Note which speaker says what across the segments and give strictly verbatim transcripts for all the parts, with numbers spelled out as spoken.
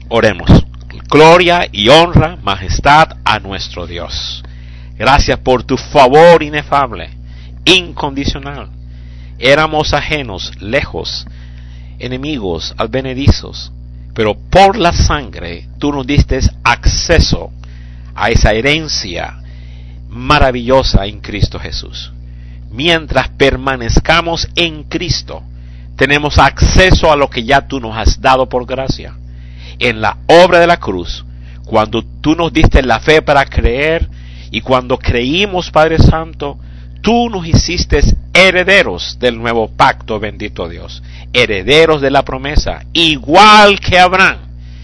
Speaker 1: Oremos. Gloria y honra, majestad a nuestro Dios. Gracias por tu favor inefable, incondicional. Éramos ajenos, lejos, enemigos, advenedizos, pero por la sangre tú nos diste acceso a esa herencia maravillosa en Cristo Jesús. Mientras permanezcamos en Cristo, tenemos acceso a lo que ya tú nos has dado por gracia. En la obra de la cruz, cuando tú nos diste la fe para creer, y cuando creímos, Padre Santo, tú nos hiciste herederos del nuevo pacto, bendito Dios. Herederos de la promesa, igual que Abraham,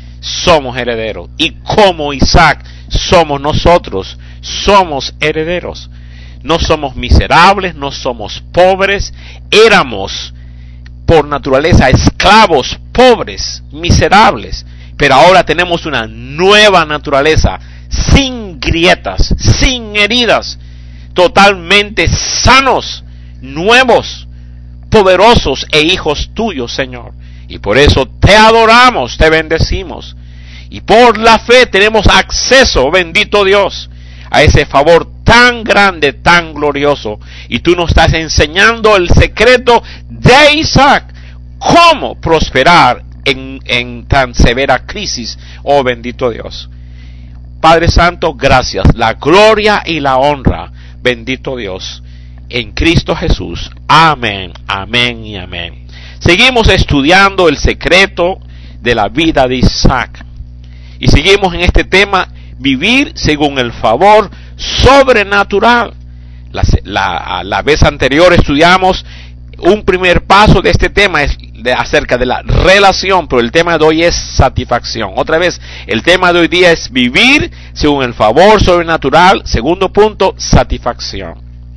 Speaker 1: somos herederos. Y como Isaac, somos nosotros, somos herederos. No somos miserables, no somos pobres, éramos por naturaleza esclavos, pobres, miserables. Pero ahora tenemos una nueva naturaleza, sin grietas, sin heridas, totalmente sanos, nuevos, poderosos e hijos tuyos, Señor. Y por eso te adoramos, te bendecimos. Y por la fe tenemos acceso, bendito Dios, a ese favor tan grande, tan glorioso. Y tú nos estás enseñando el secreto de Isaac, cómo prosperar en, en tan severa crisis, oh bendito Dios. Padre Santo, gracias, la gloria y la honra, bendito Dios, en Cristo Jesús. Amén, amén y amén. Seguimos estudiando el secreto de la vida de Isaac. Y seguimos en este tema, vivir según el favor sobrenatural. La, la, la vez anterior estudiamos un primer paso de este tema, es de, acerca de la relación, pero el tema de hoy es satisfacción. Otra vez, el tema de hoy día es vivir según el favor sobrenatural. Segundo punto, satisfacción.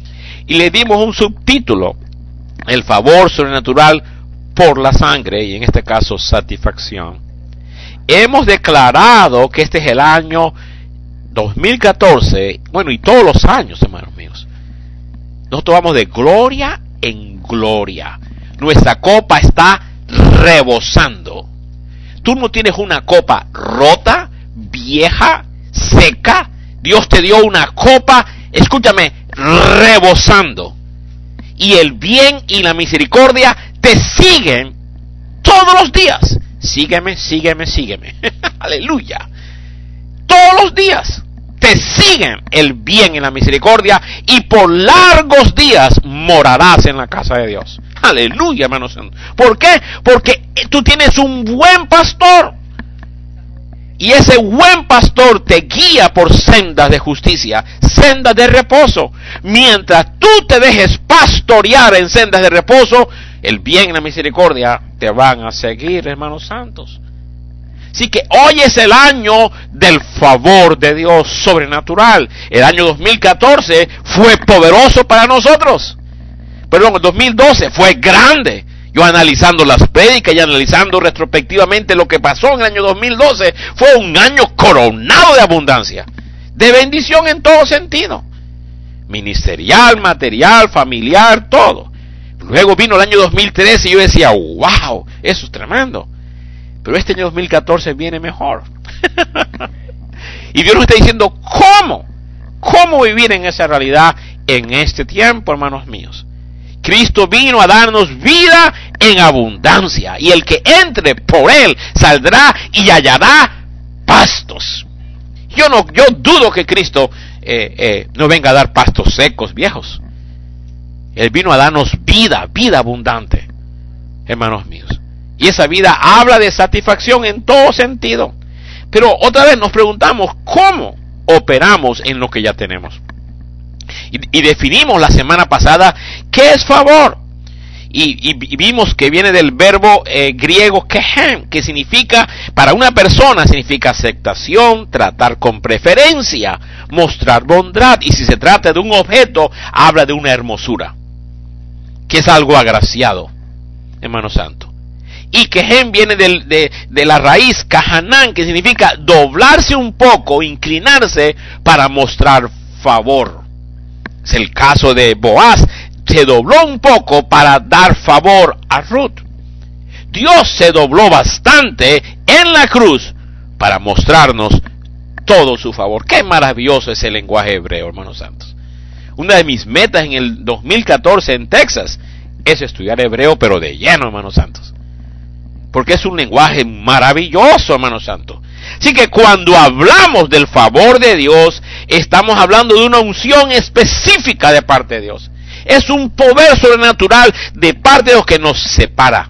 Speaker 1: Y le dimos un subtítulo, el favor sobrenatural por la sangre, y en este caso, satisfacción. Hemos declarado que este es el año dos mil catorce, bueno, y todos los años, hermanos míos. Nosotros vamos de gloria en gloria. Nuestra copa está rebosando. Tú no tienes una copa rota, vieja, seca. Dios te dio una copa, escúchame, rebosando. Y el bien y la misericordia te siguen todos los días. Sígueme, sígueme, sígueme. Aleluya. Todos los días te siguen el bien y la misericordia, y por largos días morarás en la casa de Dios. Aleluya, hermanos. ¿Por qué? Porque tú tienes un buen pastor, y ese buen pastor te guía por sendas de justicia, sendas de reposo. Mientras tú te dejes pastorear en sendas de reposo, el bien y la misericordia te van a seguir, hermanos santos. Así que hoy es el año del favor de Dios sobrenatural. El año dos mil catorce fue poderoso para nosotros. Perdón, el dos mil doce fue grande. Yo analizando las prédicas y analizando retrospectivamente lo que pasó en el año dos mil doce, fue un año coronado de abundancia, de bendición en todo sentido. Ministerial, material, familiar, todo. Luego vino el año dos mil trece y yo decía, wow, eso es tremendo. Pero este año dos mil catorce viene mejor. Y Dios nos está diciendo cómo, cómo vivir en esa realidad en este tiempo, hermanos míos. Cristo vino a darnos vida en abundancia, y el que entre por él saldrá y hallará pastos. Yo no, yo dudo que Cristo eh, eh, nos venga a dar pastos secos, viejos. Él vino a darnos vida, vida abundante, hermanos míos. Y esa vida habla de satisfacción en todo sentido. Pero otra vez nos preguntamos, ¿cómo operamos en lo que ya tenemos? Y, y definimos la semana pasada qué es favor. Y, y, y vimos que viene del verbo eh, griego kehem, que significa, para una persona significa aceptación, tratar con preferencia, mostrar bondad. Y si se trata de un objeto, habla de una hermosura, que es algo agraciado, hermano santo. Y kehem viene del, de, de la raíz kahanán, que significa doblarse un poco, inclinarse para mostrar favor. Es el caso de Boaz, se dobló un poco para dar favor a Ruth. Dios se dobló bastante en la cruz para mostrarnos todo su favor. Qué maravilloso es el lenguaje hebreo, hermanos santos. Una de mis metas en el dos mil catorce en Texas es estudiar hebreo, pero de lleno, hermanos santos. Porque es un lenguaje maravilloso, hermanos santos. Así que cuando hablamos del favor de Dios, estamos hablando de una unción específica de parte de Dios. Es un poder sobrenatural de parte de Dios que nos separa,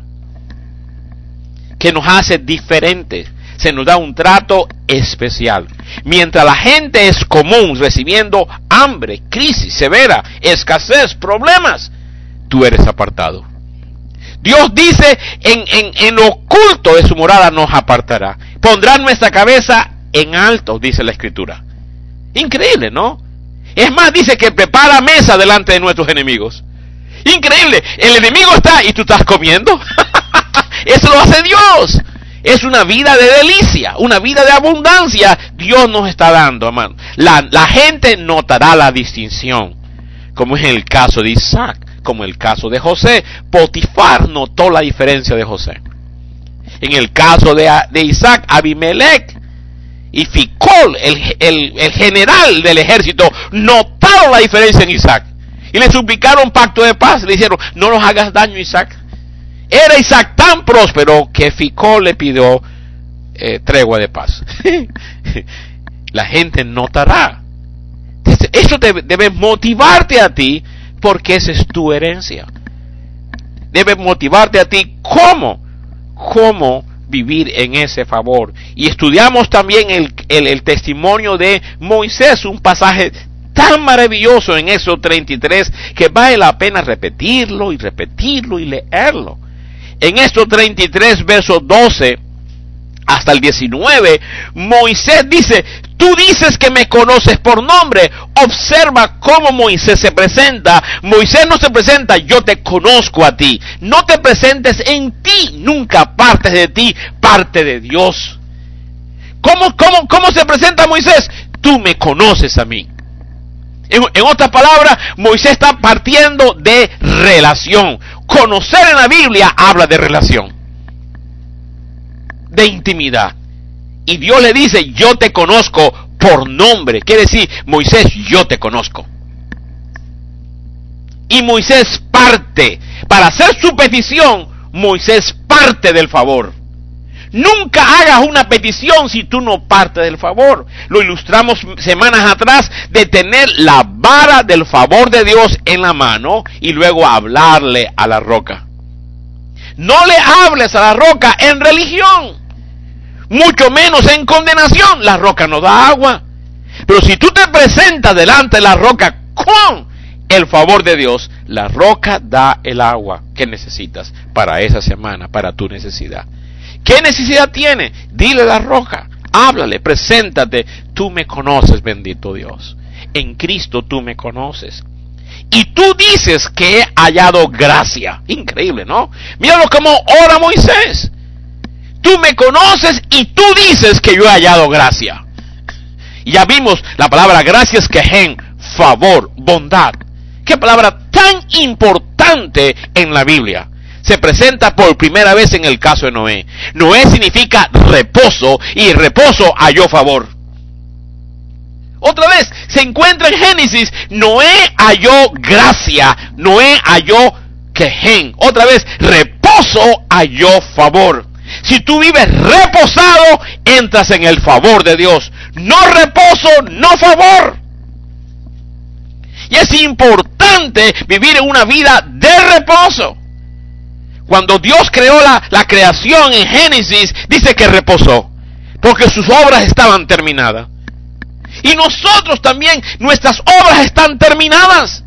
Speaker 1: que nos hace diferentes. Se nos da un trato especial. Mientras la gente es común recibiendo hambre, crisis severa, escasez, problemas, tú eres apartado. Dios dice, en, en, en lo oculto de su morada nos apartará. Pondrá nuestra cabeza en alto, dice la Escritura. Increíble, ¿no? Es más, dice que prepara mesa delante de nuestros enemigos. Increíble, el enemigo está y tú estás comiendo. Eso lo hace Dios. Es una vida de delicia, una vida de abundancia. Dios nos está dando, hermano. La, la gente notará la distinción, como es el caso de Isaac, como el caso de José. Potifar notó la diferencia de José. En el caso de, de Isaac, Abimelech y Ficol, el, el, el general del ejército, notaron la diferencia en Isaac. Y le suplicaron pacto de paz. Le dijeron, no nos hagas daño, Isaac. Era Isaac tan próspero que Ficol le pidió eh, tregua de paz. La gente notará. Eso debe, debe motivarte a ti, porque esa es tu herencia. Debe motivarte a ti cómo, cómo vivir en ese favor. Y estudiamos también el, el, el testimonio de Moisés, un pasaje tan maravilloso en Éxodo treinta y tres que vale la pena repetirlo y repetirlo y leerlo. En Éxodo treinta y tres, versos doce hasta el diecinueve, Moisés dice, tú dices que me conoces por nombre. Observa cómo Moisés se presenta. Moisés no se presenta, yo te conozco a ti. No te presentes en ti, nunca partes de ti, parte de Dios. ¿Cómo, cómo, cómo se presenta Moisés? Tú me conoces a mí. En, en otras palabras, Moisés está partiendo de relación. Conocer en la Biblia habla de relación, de intimidad. Y Dios le dice, yo te conozco por nombre. Quiere decir, Moisés, yo te conozco. Y Moisés parte. Para hacer su petición, Moisés parte del favor. Nunca hagas una petición si tú no partes del favor. Lo ilustramos semanas atrás, de tener la vara del favor de Dios en la mano y luego hablarle a la roca. No le hables a la roca en religión, mucho menos en condenación. La roca no da agua. Pero si tú te presentas delante de la roca con el favor de Dios, la roca da el agua que necesitas para esa semana, para tu necesidad. ¿Qué necesidad tiene? Dile a la roca, háblale, preséntate. Tú me conoces, bendito Dios. En Cristo tú me conoces. Y tú dices que he hallado gracia. Increíble, ¿no? Míralo como ora Moisés. Tú me conoces y tú dices que yo he hallado gracia. Y ya vimos la palabra gracia es quejen, favor, bondad. Qué palabra tan importante en la Biblia. Se presenta por primera vez en el caso de Noé. Noé significa reposo, y reposo halló favor. Otra vez, se encuentra en Génesis, Noé halló gracia, Noé halló quejen. Otra vez, reposo halló favor. Si tú vives reposado, entras en el favor de Dios. No reposo, no favor. Y es importante vivir en una vida de reposo. Cuando Dios creó la, la creación en Génesis, dice que reposó, porque sus obras estaban terminadas. Y nosotros también, nuestras obras están terminadas.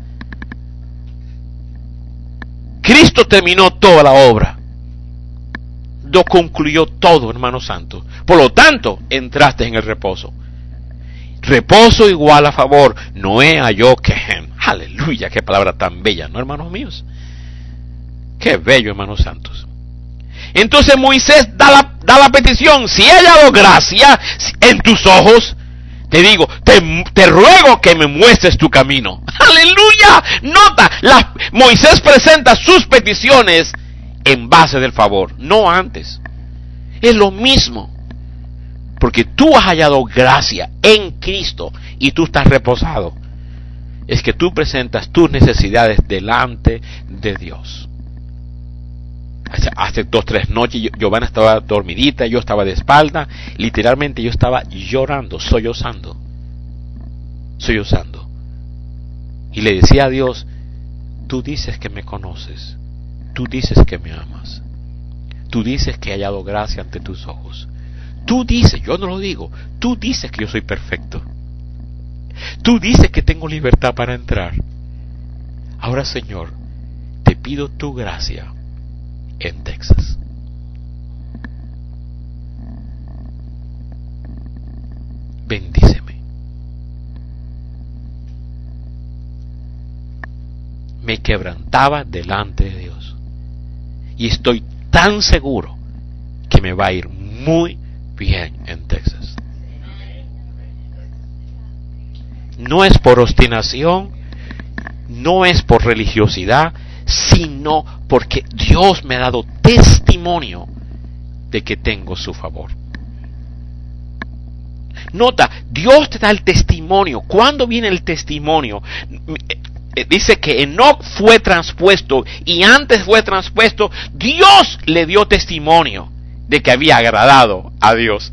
Speaker 1: Cristo terminó toda la obra. Lo concluyó todo, hermano santo. Por lo tanto, entraste en el reposo. Reposo igual a favor. Noé halló quejem. Aleluya, qué palabra tan bella, ¿no, hermanos míos? Qué bello, hermanos santos. Entonces Moisés da la, da la petición. Si he hallado gracia en tus ojos, te digo, te, te ruego que me muestres tu camino. Aleluya. Nota, la, Moisés presenta sus peticiones en base del favor, no antes. Es lo mismo. porque tú has hallado gracia en Cristo y tú estás reposado, es que tú presentas tus necesidades delante de Dios. Hace, hace dos, tres noches, Giovanna estaba dormidita, yo estaba de espalda, literalmente yo estaba llorando, sollozando, sollozando. Y le decía a Dios, tú dices que me conoces, tú dices que me amas, tú dices que he hallado gracia ante tus ojos, tú dices, yo no lo digo, tú dices que yo soy perfecto, tú dices que tengo libertad para entrar. Ahora, Señor, te pido tu gracia en Texas. Bendíceme. Me quebrantaba delante de Dios. Y estoy tan seguro que me va a ir muy bien en Texas. No es por obstinación, no es por religiosidad, sino porque Dios me ha dado testimonio de que tengo su favor. Nota, Dios te da el testimonio. ¿Cuándo viene el testimonio? Dice que Enoc fue transpuesto y antes fue transpuesto, Dios le dio testimonio de que había agradado a Dios.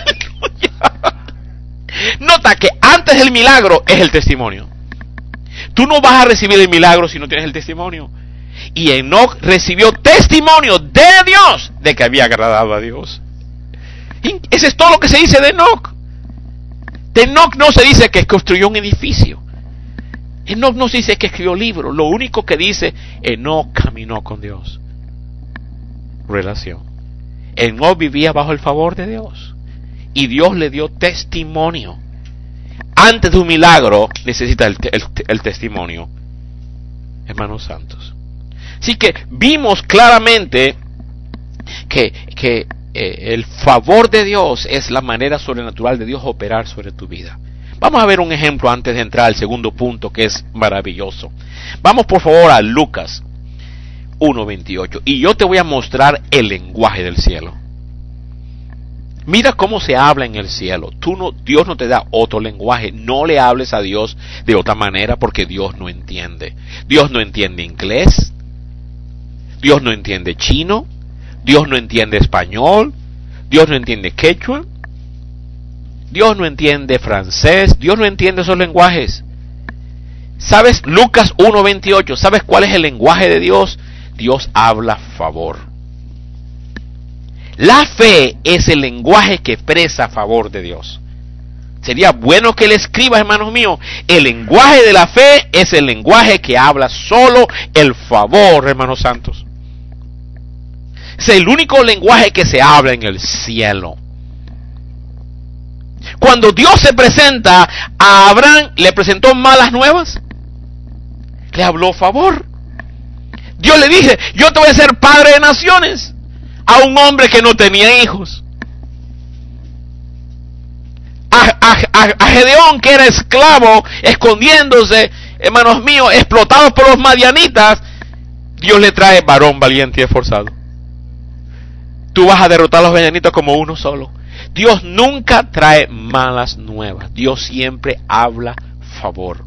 Speaker 1: Nota que antes del milagro es el testimonio. Tú no vas a recibir el milagro si no tienes el testimonio. Y Enoc recibió testimonio de Dios de que había agradado a Dios. Y ese es todo lo que se dice de Enoc. De Enoc no se dice que construyó un edificio. Enoc no se dice que escribió libros. Lo único que dice, Enoc caminó con Dios. Relación. Enoc vivía bajo el favor de Dios. Y Dios le dio testimonio. Antes de un milagro necesita el, el, el testimonio. Hermanos santos. Así que vimos claramente que, que eh, el favor de Dios es la manera sobrenatural de Dios operar sobre tu vida. Vamos a ver un ejemplo antes de entrar al segundo punto, que es maravilloso. Vamos por favor a Lucas uno veintiocho y yo te voy a mostrar el lenguaje del cielo. Mira cómo se habla en el cielo. Tú no, Dios no te da otro lenguaje. No le hables a Dios de otra manera porque Dios no entiende. Dios no entiende inglés. Dios no entiende chino. Dios no entiende español. Dios no entiende quechua. Dios no entiende francés. Dios no entiende esos lenguajes. ¿Sabes? Lucas uno veintiocho. ¿Sabes cuál es el lenguaje de Dios? Dios habla favor. La fe es el lenguaje que expresa a favor de Dios. Sería bueno que le escribas, hermanos míos. El lenguaje de la fe es el lenguaje que habla solo el favor, hermanos santos. Es el único lenguaje que se habla en el cielo. Cuando Dios se presenta a Abraham, ¿le presentó malas nuevas? Le habló favor. Dios le dice, yo te voy a hacer padre de naciones. A un hombre que no tenía hijos. A, a, a, a Gedeón, que era esclavo, escondiéndose, hermanos míos, explotado por los madianitas, Dios le trae varón valiente y esforzado. Tú vas a derrotar a los madianitas como uno solo. Dios nunca trae malas nuevas. Dios siempre habla favor.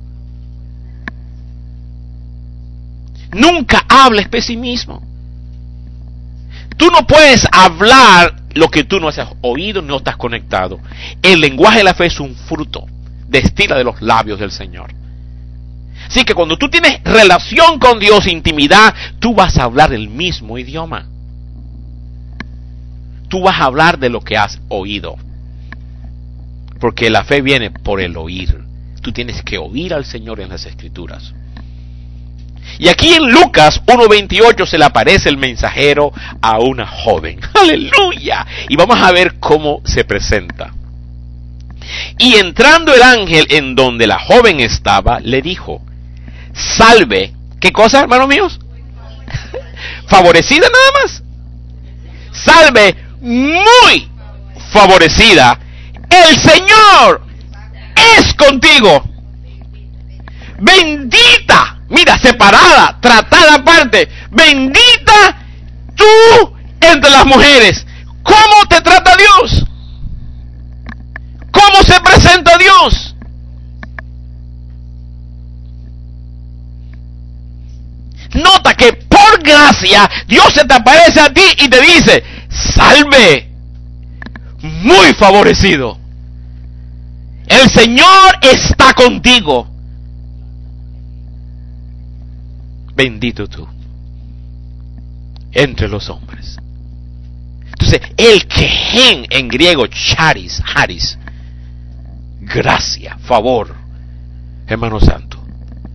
Speaker 1: Nunca hables pesimismo. Tú no puedes hablar lo que tú no has oído, no estás conectado. El lenguaje de la fe es un fruto, destila de los labios del Señor. Así que cuando tú tienes relación con Dios, intimidad, tú vas a hablar el mismo idioma. Tú vas a hablar de lo que has oído. Porque la fe viene por el oír. Tú tienes que oír al Señor en las Escrituras. Y aquí en Lucas uno veintiocho se le aparece el mensajero a una joven. ¡Aleluya! Y vamos a ver cómo se presenta. Y entrando el ángel en donde la joven estaba, le dijo, salve. ¿Qué cosa, hermanos míos? Favorecida nada más. Salve, muy favorecida. El Señor es contigo. Bendita. Mira, separada, tratada aparte. Bendita tú entre las mujeres. ¿Cómo te trata Dios? gracia, Dios se te aparece a ti y te dice, salve, muy favorecido. El Señor está contigo. Bendito tú entre los hombres. Entonces, el quejen en griego, charis, haris, gracia, favor, hermano santo,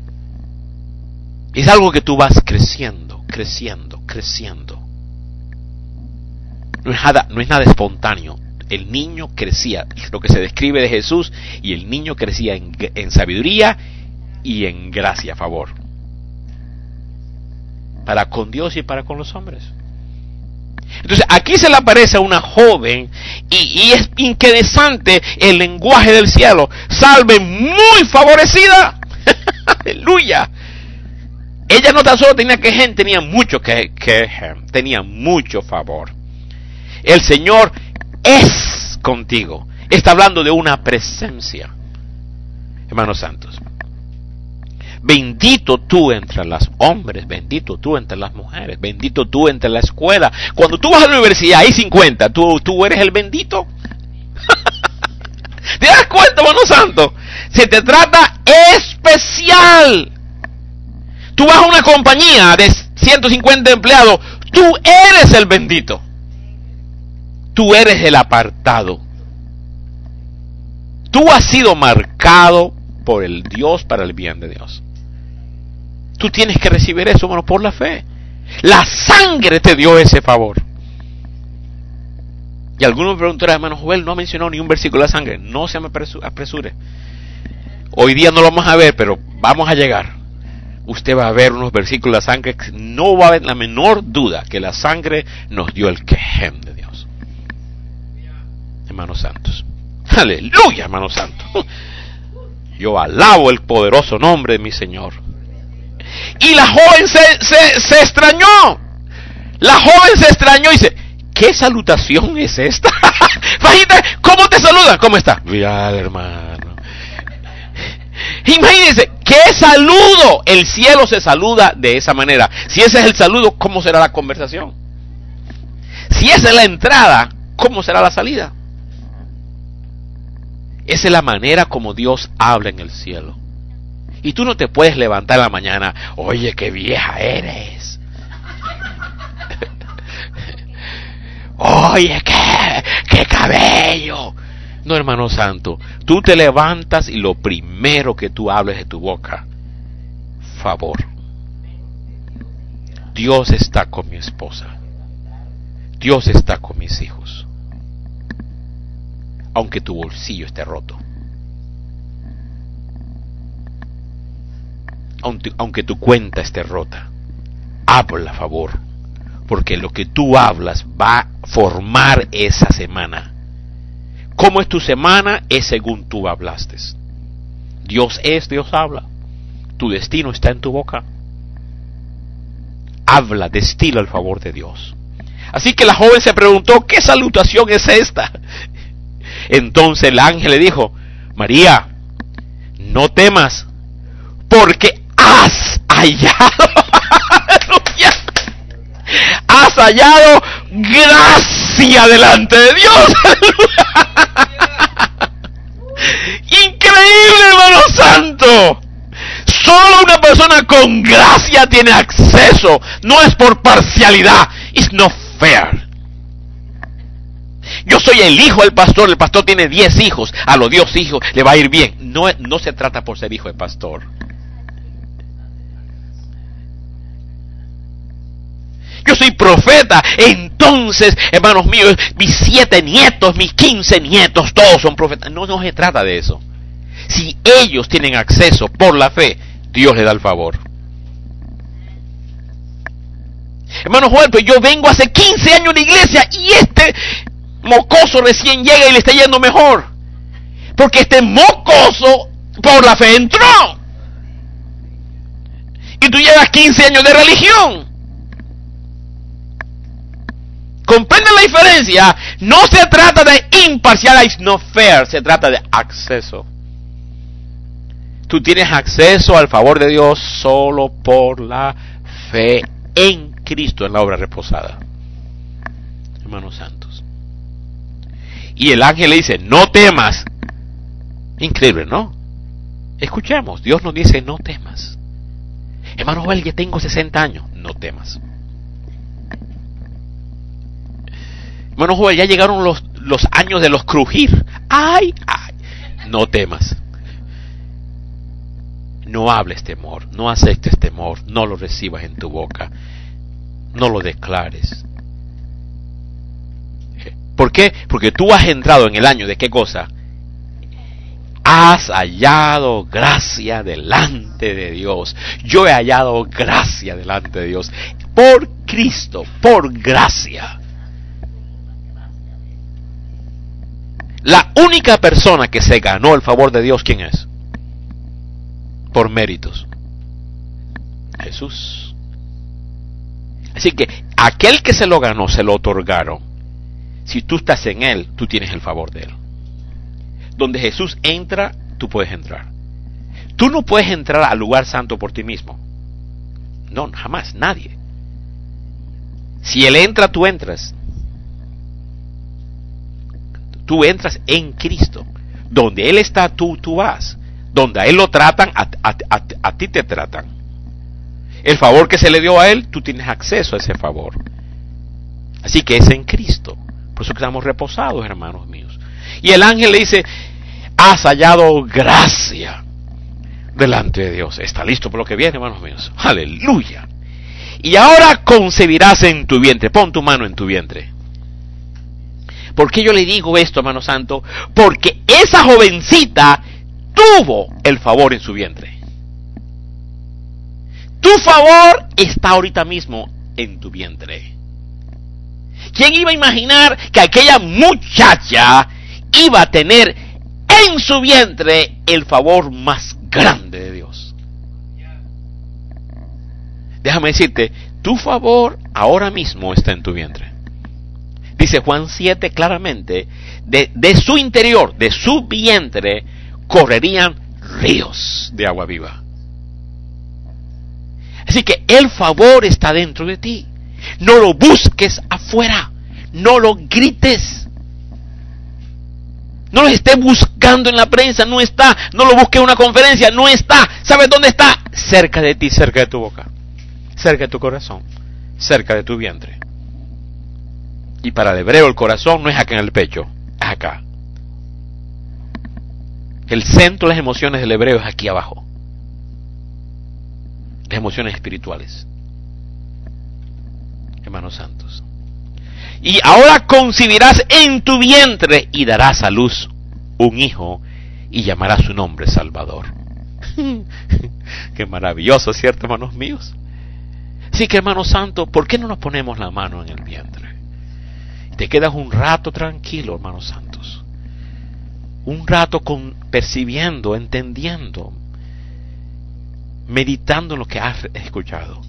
Speaker 1: es algo que tú vas creciendo, creciendo, creciendo. No es nada, no es nada espontáneo. El niño crecía, lo que se describe de Jesús, y el niño crecía en, en sabiduría y en gracia, favor, para con Dios y para con los hombres. Entonces aquí se le aparece a una joven y, y es interesante el lenguaje del cielo. Salve, muy favorecida. Aleluya. Ella no tan solo tenía que tenía mucho que, que tenía mucho favor. El Señor es contigo. Está hablando de una presencia, hermanos santos. Bendito tú entre los hombres, bendito tú entre las mujeres, bendito tú entre la escuela. Cuando tú vas a la universidad, hay cincuenta, tú, tú eres el bendito. ¿Te das cuenta, hermano santo? Se te trata especial. Tú vas a una compañía de ciento cincuenta empleados, tú eres el bendito. Tú eres el apartado. Tú has sido marcado por el Dios para el bien de Dios. Tú tienes que recibir eso, hermano, por la fe. La sangre te dio ese favor. Y algunos me preguntarán, hermano Joel, no ha mencionado ni un versículo de la sangre. No se me apresure. Hoy día no lo vamos a ver, pero vamos a llegar. Usted va a ver unos versículos de la sangre. No va a haber la menor duda que la sangre nos dio el quejem de Dios. Hermanos santos. Aleluya, hermanos santos. Yo alabo el poderoso nombre de mi Señor. Y la joven se, se, se extrañó. La joven se extrañó y dice, ¿qué salutación es esta? Fajita, ¿cómo te saludan? ¿Cómo está? Bien, hermano. Imagínense, ¿qué saludo? El cielo se saluda de esa manera. Si ese es el saludo, ¿cómo será la conversación? Si esa es la entrada, ¿cómo será la salida? Esa es la manera como Dios habla en el cielo. Y tú no te puedes levantar en la mañana, oye, qué vieja eres. Oye, qué, qué cabello. No, hermano santo, tú te levantas y lo primero que tú hables de tu boca, favor. Dios está con mi esposa. Dios está con mis hijos. Aunque tu bolsillo esté roto. Aunque, aunque tu cuenta esté rota. Habla a favor. Porque lo que tú hablas va a formar esa semana. ¿Cómo es tu semana? Es según tú hablaste. Dios es, Dios habla. Tu destino está en tu boca. Habla, destila el favor de Dios. Así que la joven se preguntó, ¿qué salutación es esta? Entonces el ángel le dijo, María, no temas, porque has hallado, has hallado gracia delante de Dios. Increíble, hermano santo. Solo una persona con gracia tiene acceso. No es por parcialidad. It's not fair. Yo soy el hijo del pastor. El pastor tiene diez hijos. A los diez hijos le va a ir bien. No, no se trata por ser hijo del pastor. Yo soy profeta, entonces, hermanos míos, mis siete nietos, mis quince nietos, todos son profetas. No, no se trata de eso. Si ellos tienen acceso por la fe, Dios les da el favor. Hermano Joel, pues yo vengo hace quince años a la iglesia y este mocoso recién llega y le está yendo mejor. Porque este mocoso por la fe entró. Y tú llevas quince años de religión. ¿Comprende la diferencia? No se trata de imparcial, it's not fair, se trata de acceso. Tú tienes acceso al favor de Dios solo por la fe en Cristo en la obra reposada. Hermanos santos. Y el ángel le dice, no temas. Increíble, ¿no? Escuchemos, Dios nos dice, no temas. Hermano Joel, ya tengo sesenta años. No temas. Hermano Joel, ya llegaron los, los años de los crujir. ¡Ay, ay! No temas. No hables temor, no aceptes temor, no lo recibas en tu boca, no lo declares. ¿Por qué? Porque tú has entrado en el año de qué cosa? Has hallado gracia delante de Dios. Yo he hallado gracia delante de Dios. Por Cristo, por gracia. La única persona que se ganó el favor de Dios, ¿quién es? Por méritos. Jesús. Así que aquel que se lo ganó, se lo otorgaron. Si tú estás en Él, tú tienes el favor de Él. Donde Jesús entra, tú puedes entrar. Tú no puedes entrar al lugar santo por ti mismo. No, jamás, nadie. Si Él entra, tú entras. Tú entras en Cristo. Donde Él está, tú, tú vas. Donde a Él lo tratan, a, a, a, a ti te tratan. El favor que se le dio a Él, tú tienes acceso a ese favor. Así que es en Cristo. Por eso que estamos reposados, hermanos míos. Y el ángel le dice, has hallado gracia delante de Dios. Está listo por lo que viene, hermanos míos. Aleluya. Y ahora concebirás en tu vientre. Pon tu mano en tu vientre. ¿Por qué yo le digo esto, hermano santo? Porque esa jovencita tuvo el favor en su vientre. Tu favor está ahorita mismo en tu vientre. ¿Quién iba a imaginar que aquella muchacha iba a tener en su vientre el favor más grande de Dios? Déjame decirte, tu favor ahora mismo está en tu vientre. Dice Juan siete claramente, de, de su interior, de su vientre, correrían ríos de agua viva. Así que el favor está dentro de ti. No lo busques afuera. No lo grites. No lo estés buscando en la prensa. No está. No lo busques en una conferencia. No está. ¿Sabes dónde está? Cerca de ti, cerca de tu boca. Cerca de tu corazón. Cerca de tu vientre. Y para el hebreo el corazón no es acá en el pecho. Es acá. El centro de las emociones del hebreo es aquí abajo. Las emociones espirituales. Hermanos santos. Y ahora concebirás en tu vientre y darás a luz un hijo y llamarás su nombre Salvador. Qué maravilloso, ¿cierto, hermanos míos? Así que, hermanos santos, ¿por qué no nos ponemos la mano en el vientre? Te quedas un rato tranquilo, hermanos santos. Un rato con, percibiendo, entendiendo, meditando en lo que has escuchado.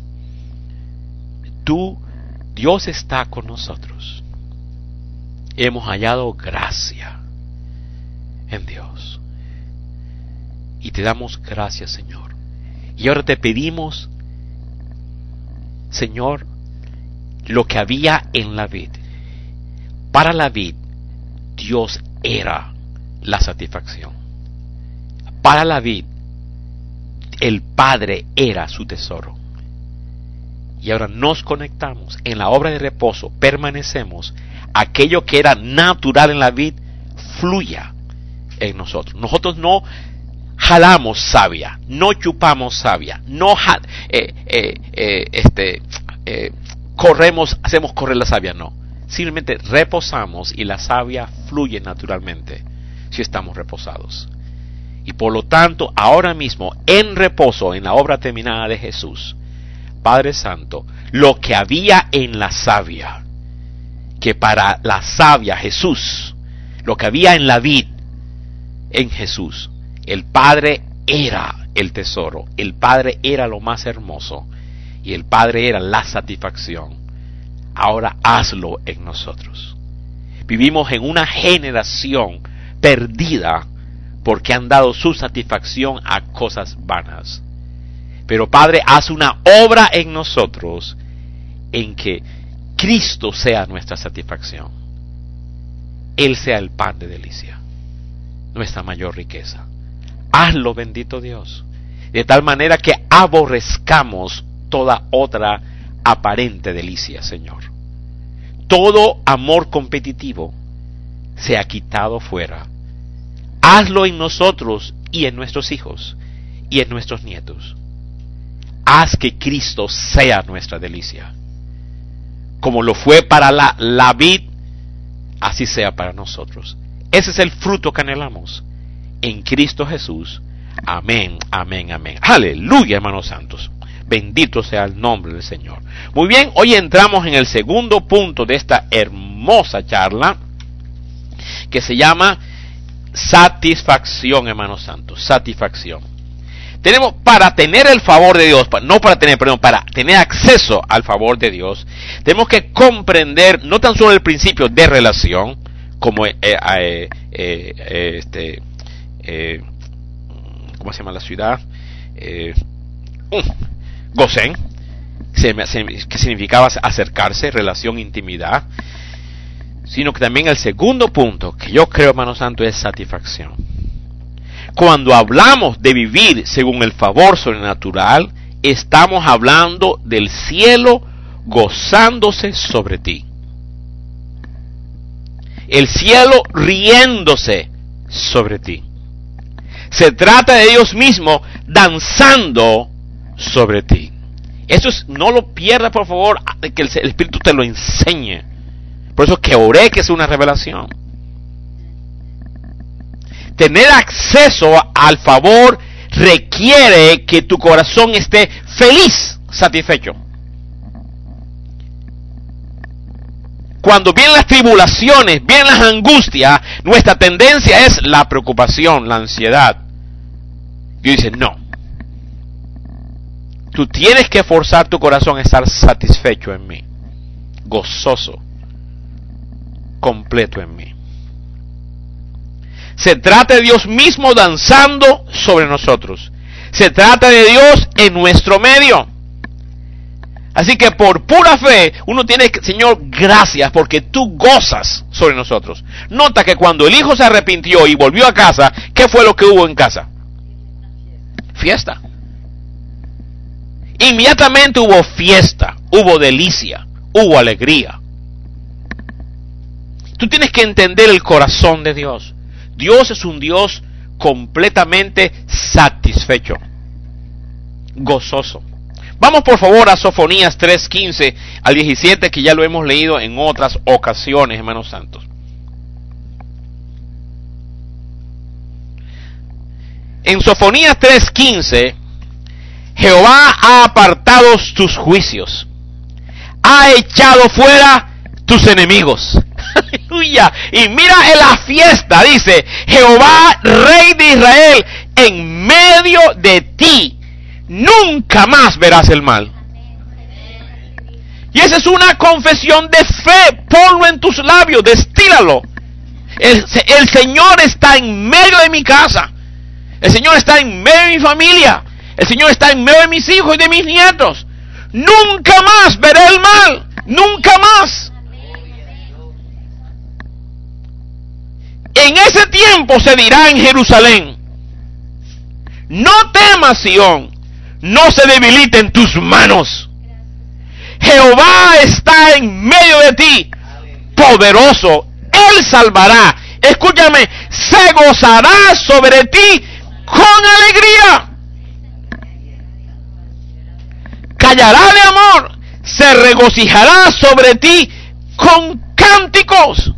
Speaker 1: Tú, Dios está con nosotros. Hemos hallado gracia en Dios. Y te damos gracias, Señor. Y ahora te pedimos, Señor, lo que había en la vid. Para la vid, Dios era la satisfacción. Para la vid, el Padre era su tesoro. Y ahora nos conectamos en la obra de reposo, permanecemos, aquello que era natural en la vid fluya en nosotros. Nosotros no jalamos savia, no chupamos savia, no ja, eh, eh, eh, este, eh, corremos, hacemos correr la savia, no. Simplemente reposamos y la savia fluye naturalmente si estamos reposados. Y por lo tanto, ahora mismo, en reposo, en la obra terminada de Jesús, Padre Santo, lo que había en la savia, que para la savia Jesús, lo que había en la vid, en Jesús, el Padre era el tesoro, el Padre era lo más hermoso, y el Padre era la satisfacción. Ahora hazlo en nosotros. Vivimos en una generación perdida porque han dado su satisfacción a cosas vanas. Pero Padre, haz una obra en nosotros en que Cristo sea nuestra satisfacción. Él sea el pan de delicia, nuestra mayor riqueza. Hazlo, bendito Dios, de tal manera que aborrezcamos toda otra aparente delicia, Señor. Todo amor competitivo se ha quitado fuera. Hazlo en nosotros y en nuestros hijos y en nuestros nietos. Haz que Cristo sea nuestra delicia. Como lo fue para la, la vid, así sea para nosotros. Ese es el fruto que anhelamos en Cristo Jesús. Amén, amén, amén. Aleluya, hermanos santos. Bendito sea el nombre del Señor. Muy bien, hoy entramos en el segundo punto de esta hermosa charla, que se llama satisfacción, hermanos santos. Satisfacción. Tenemos, para tener el favor de Dios, no para tener, perdón, para tener acceso al favor de Dios, tenemos que comprender no tan solo el principio de relación, como eh, eh, eh, este, eh, ¿cómo se llama la ciudad? Eh, uh, Gosén, que significaba acercarse, relación, intimidad, sino que también el segundo punto, que yo creo, hermano santo, es satisfacción. Cuando hablamos de vivir según el favor sobrenatural, estamos hablando del cielo gozándose sobre ti. El cielo riéndose sobre ti. Se trata de Dios mismo danzando sobre ti. Eso es, no lo pierdas, por favor, que el, el Espíritu te lo enseñe. Por eso que oré que es una revelación. Tener acceso al favor requiere que tu corazón esté feliz, satisfecho. Cuando vienen las tribulaciones, vienen las angustias, nuestra tendencia es la preocupación, la ansiedad. Dios dice, no. Tú tienes que forzar tu corazón a estar satisfecho en mí, gozoso, completo en mí. Se trata de Dios mismo danzando sobre nosotros. Se trata de Dios en nuestro medio. Así que por pura fe, uno tiene que, Señor, gracias porque tú gozas sobre nosotros. Nota que cuando el hijo se arrepintió y volvió a casa, ¿qué fue lo que hubo en casa? Fiesta. Inmediatamente hubo fiesta, hubo delicia, hubo alegría. Tú tienes que entender el corazón de Dios. Dios es un Dios completamente satisfecho, gozoso. Vamos por favor a Sofonías tres, quince al diecisiete, que ya lo hemos leído en otras ocasiones, hermanos santos. En Sofonías tres, quince, Jehová ha apartado tus juicios, ha echado fuera tus enemigos. Aleluya. Y mira en la fiesta, dice, Jehová, Rey de Israel, en medio de ti, nunca más verás el mal. Y esa es una confesión de fe. Ponlo en tus labios, destílalo. El, el Señor está en medio de mi casa. El Señor está en medio de mi familia. El Señor está en medio de mis hijos y de mis nietos. Nunca más veré el mal. Nunca más. En ese tiempo se dirá en Jerusalén: no temas, Sión, no se debiliten tus manos. Jehová está en medio de ti, poderoso, Él salvará. Escúchame, se gozará sobre ti con alegría. Callará de amor, se regocijará sobre ti con cánticos.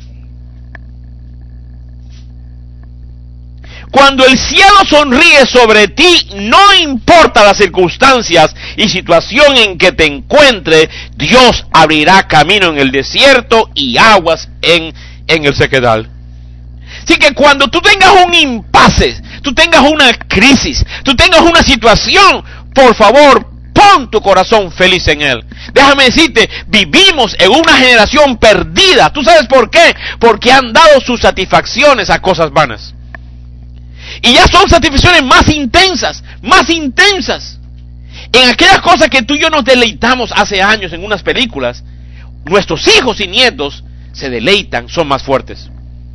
Speaker 1: Cuando el cielo sonríe sobre ti, no importa las circunstancias y situación en que te encuentres, Dios abrirá camino en el desierto y aguas en, en el sequedal. Así que cuando tú tengas un impasse, tú tengas una crisis, tú tengas una situación, por favor, pon tu corazón feliz en Él. Déjame decirte, vivimos en una generación perdida. ¿Tú sabes por qué? Porque han dado sus satisfacciones a cosas vanas. Y ya son satisfacciones más intensas, más intensas. En aquellas cosas que tú y yo nos deleitamos hace años en unas películas, nuestros hijos y nietos se deleitan, son más fuertes.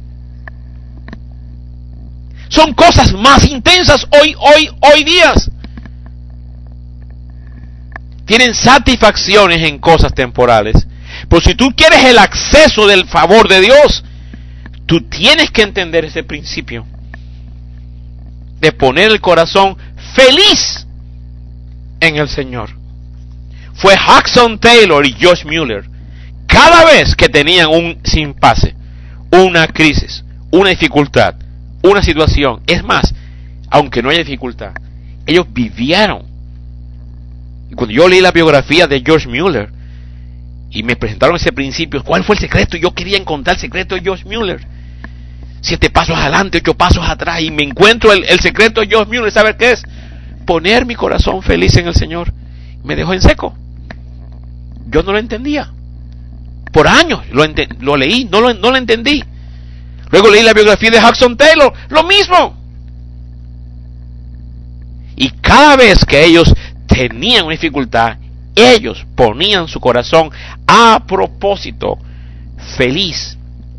Speaker 1: Son cosas más intensas hoy, hoy, hoy días. Tienen satisfacciones en cosas temporales. Pero si tú quieres el acceso del favor de Dios, tú tienes que entender ese principio de poner el corazón feliz en el Señor. Fue Hudson Taylor y Josh Mueller, cada vez que tenían un impasse, una crisis, una dificultad, una situación, es más, aunque no haya dificultad, ellos vivieron. Y cuando yo leí la biografía de Josh Mueller y me presentaron ese principio, ¿cuál fue el secreto? Yo quería encontrar el secreto de Josh Mueller. Siete pasos adelante, ocho pasos atrás, y me encuentro el, el secreto de Josh Mueller. ¿Sabe qué es? Poner mi corazón feliz en el Señor. Me dejó en seco. Yo no lo entendía. Por años lo, ente- lo leí, no lo, no lo entendí. Luego leí la biografía de Hudson Taylor, lo mismo. Y cada vez que ellos tenían una dificultad, ellos ponían su corazón a propósito feliz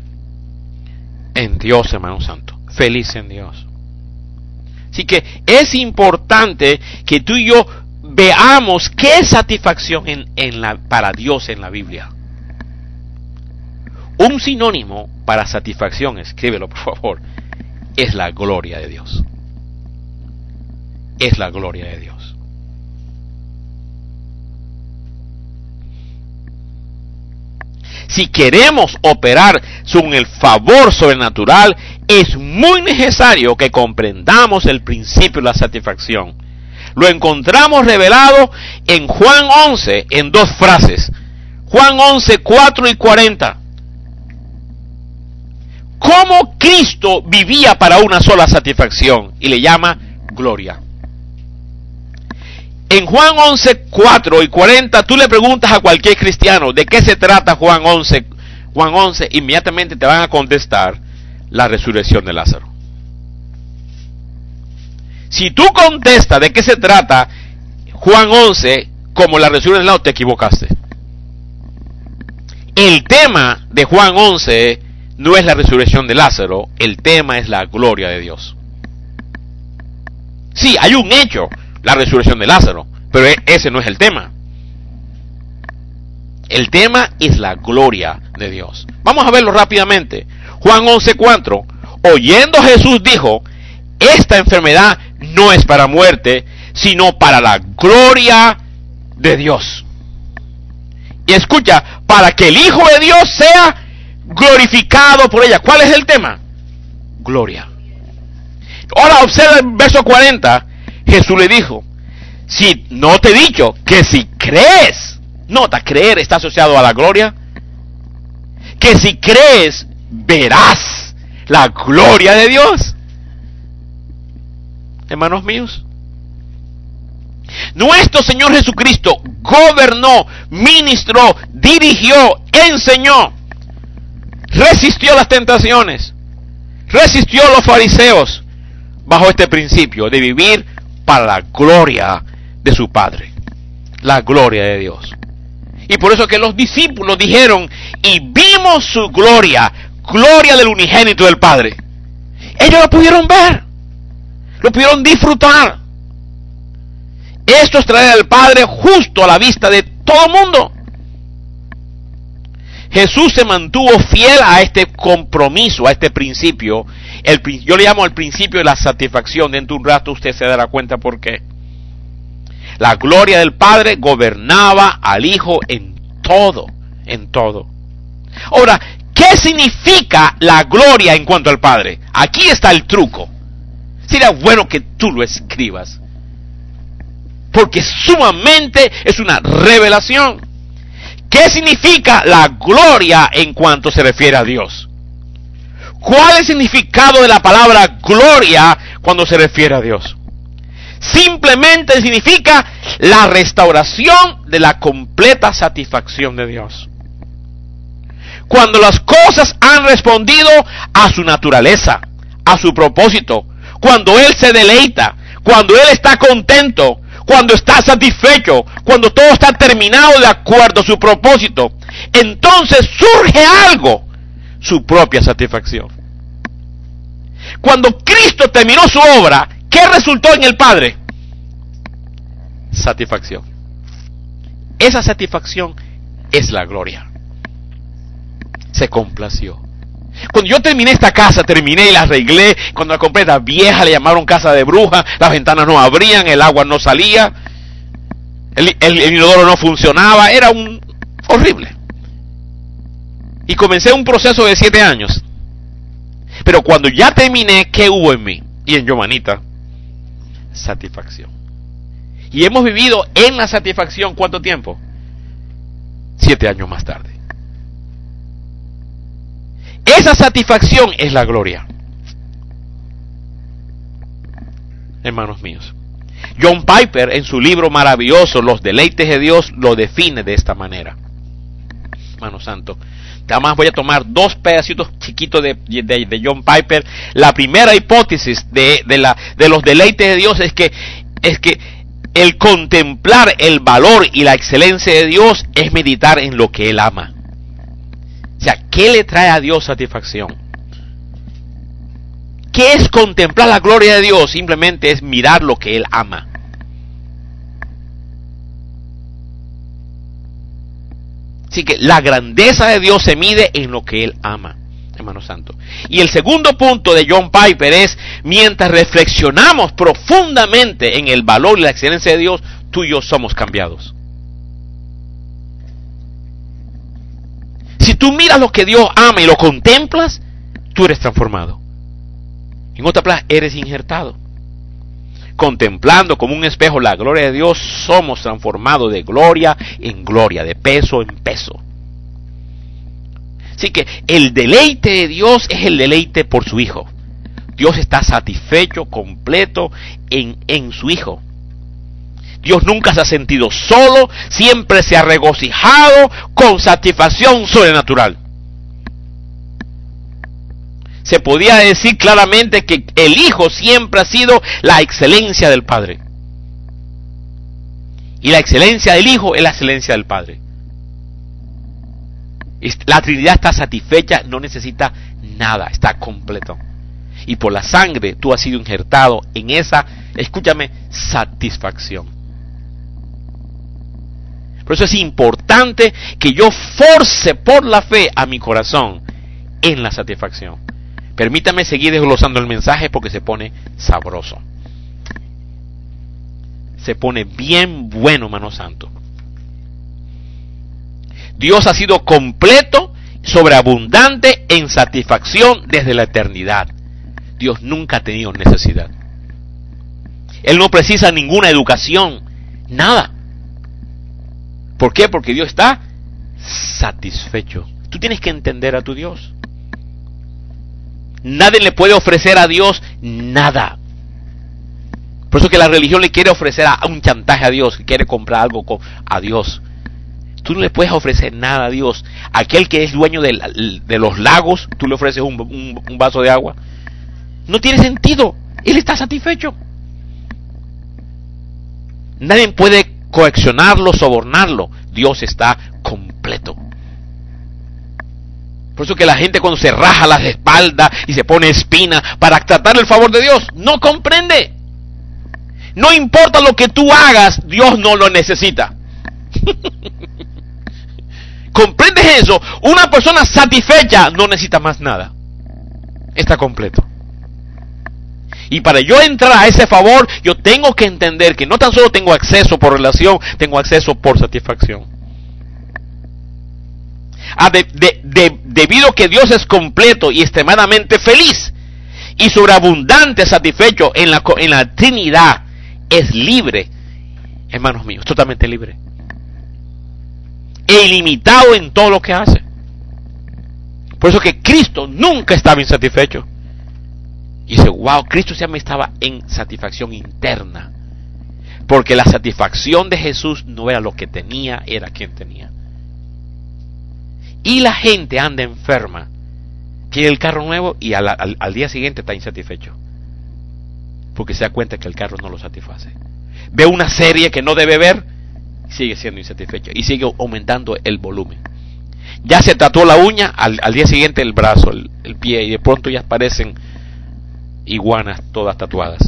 Speaker 1: en Dios, hermano santo. Feliz en Dios. Así que es importante que tú y yo veamos qué es satisfacción en, en la, para Dios en la Biblia. Un sinónimo para satisfacción, escríbelo por favor, es la gloria de Dios. Es la gloria de Dios. Si queremos operar con el favor sobrenatural, es muy necesario que comprendamos el principio de la satisfacción. Lo encontramos revelado en Juan once en dos frases. Juan once, cuatro y cuarenta. Cómo Cristo vivía para una sola satisfacción, y le llama gloria. En Juan once, cuatro y cuarenta, tú le preguntas a cualquier cristiano de qué se trata Juan once, Juan once, inmediatamente te van a contestar la resurrección de Lázaro. Si tú contestas de qué se trata Juan once como la resurrección de Lázaro, te equivocaste. El tema de Juan once no es la resurrección de Lázaro, el tema es la gloria de Dios. Sí, hay un hecho, la resurrección de Lázaro, pero ese no es el tema. El tema es la gloria de Dios. Vamos a verlo rápidamente. Juan once, cuatro. Oyendo Jesús dijo, esta enfermedad no es para muerte, sino para la gloria de Dios. Y escucha, para que el Hijo de Dios sea glorificado por ella. ¿Cuál es el tema? Gloria. Ahora observa el verso cuarenta. Jesús le dijo, si no te he dicho que si crees, nota, creer está asociado a la gloria, que si crees verás la gloria de Dios. Hermanos míos, nuestro Señor Jesucristo gobernó, ministró, dirigió, enseñó, resistió las tentaciones, resistió a los fariseos bajo este principio de vivir para la gloria de su Padre, la gloria de Dios. Y por eso que los discípulos dijeron, y vimos su gloria, gloria del unigénito del Padre. Ellos lo pudieron ver, lo pudieron disfrutar. Esto es traer al Padre justo a la vista de todo el mundo. Jesús se mantuvo fiel a este compromiso, a este principio. El, yo le llamo el principio de la satisfacción. Dentro de un rato usted se dará cuenta por qué. La gloria del Padre gobernaba al Hijo en todo, en todo. Ahora, ¿qué significa la gloria en cuanto al Padre? Aquí está el truco. Sería bueno que tú lo escribas, porque sumamente es una revelación. ¿Qué significa la gloria en cuanto se refiere a Dios? ¿Cuál es el significado de la palabra gloria cuando se refiere a Dios? Simplemente significa la restauración de la completa satisfacción de Dios. Cuando las cosas han respondido a su naturaleza, a su propósito, cuando Él se deleita, cuando Él está contento, cuando está satisfecho, cuando todo está terminado de acuerdo a su propósito, entonces surge algo, su propia satisfacción. Cuando Cristo terminó su obra, ¿qué resultó en el Padre? Satisfacción. Esa satisfacción es la gloria. Se complació. Cuando yo terminé esta casa, terminé y la arreglé. Cuando la compré era vieja, le llamaron casa de bruja. Las ventanas no abrían, el agua no salía, el, el, el inodoro no funcionaba. Era un horrible. Y comencé un proceso de siete años. Pero cuando ya terminé, ¿qué hubo en mí? Y en Yomanita, satisfacción. Y hemos vivido en la satisfacción, ¿cuánto tiempo? Siete años más tarde. Esa satisfacción es la gloria. Hermanos míos, John Piper en su libro maravilloso Los deleites de Dios lo define de esta manera. Hermano santo, además voy a tomar dos pedacitos chiquitos de, de, de John Piper. La primera hipótesis de, de, la, de los deleites de Dios es que, es que el contemplar el valor y la excelencia de Dios es meditar en lo que Él ama. O sea, ¿qué le trae a Dios satisfacción? ¿Qué es contemplar la gloria de Dios? Simplemente es mirar lo que Él ama. Así que la grandeza de Dios se mide en lo que Él ama, hermano santo. Y el segundo punto de John Piper es, mientras reflexionamos profundamente en el valor y la excelencia de Dios, tú y yo somos cambiados. Si tú miras lo que Dios ama y lo contemplas, tú eres transformado. En otra palabra, eres injertado. Contemplando como un espejo la gloria de Dios, somos transformados de gloria en gloria, de peso en peso. Así que el deleite de Dios es el deleite por su Hijo. Dios está satisfecho, completo en, en su Hijo. Dios nunca se ha sentido solo, siempre se ha regocijado con satisfacción sobrenatural. Se podía decir claramente que el Hijo siempre ha sido la excelencia del Padre. Y la excelencia del Hijo es la excelencia del Padre. La Trinidad está satisfecha, no necesita nada, está completo. Y por la sangre tú has sido injertado en esa, escúchame, satisfacción. Por eso es importante que yo force por la fe a mi corazón en la satisfacción. Permítame seguir desglosando el mensaje porque se pone sabroso. Se pone bien bueno, hermano santo. Dios ha sido completo, sobreabundante en satisfacción desde la eternidad. Dios nunca ha tenido necesidad. Él no precisa ninguna educación, nada. ¿Por qué? Porque Dios está satisfecho. Tú tienes que entender a tu Dios. Nadie le puede ofrecer a Dios nada. Por eso que la religión le quiere ofrecer a un chantaje a Dios, que quiere comprar algo a Dios. Tú no le puedes ofrecer nada a Dios. Aquel que es dueño de, la, de los lagos, tú le ofreces un, un, un vaso de agua. No tiene sentido. Él está satisfecho. Nadie puede coaccionarlo, sobornarlo. Dios está completo. Por eso que la gente cuando se raja las espaldas y se pone espina para tratar el favor de Dios, no comprende. No importa lo que tú hagas, Dios no lo necesita. ¿Comprendes eso? Una persona satisfecha no necesita más nada. Está completo. Y para yo entrar a ese favor, yo tengo que entender que no tan solo tengo acceso por relación, tengo acceso por satisfacción. Ah, de, de, de, debido a que Dios es completo y extremadamente feliz y sobreabundante satisfecho en la, en la Trinidad, es libre, hermanos míos, totalmente libre e ilimitado en todo lo que hace. Por eso que Cristo nunca estaba insatisfecho. Y dice, wow, Cristo siempre estaba en satisfacción interna, porque la satisfacción de Jesús no era lo que tenía, era quien tenía. Y la gente anda enferma, quiere el carro nuevo y al, al, al día siguiente está insatisfecho, porque se da cuenta que el carro no lo satisface. Ve una serie que no debe ver, sigue siendo insatisfecho y sigue aumentando el volumen. Ya se tatuó la uña, al, al día siguiente el brazo, el, el pie, y de pronto ya aparecen iguanas todas tatuadas.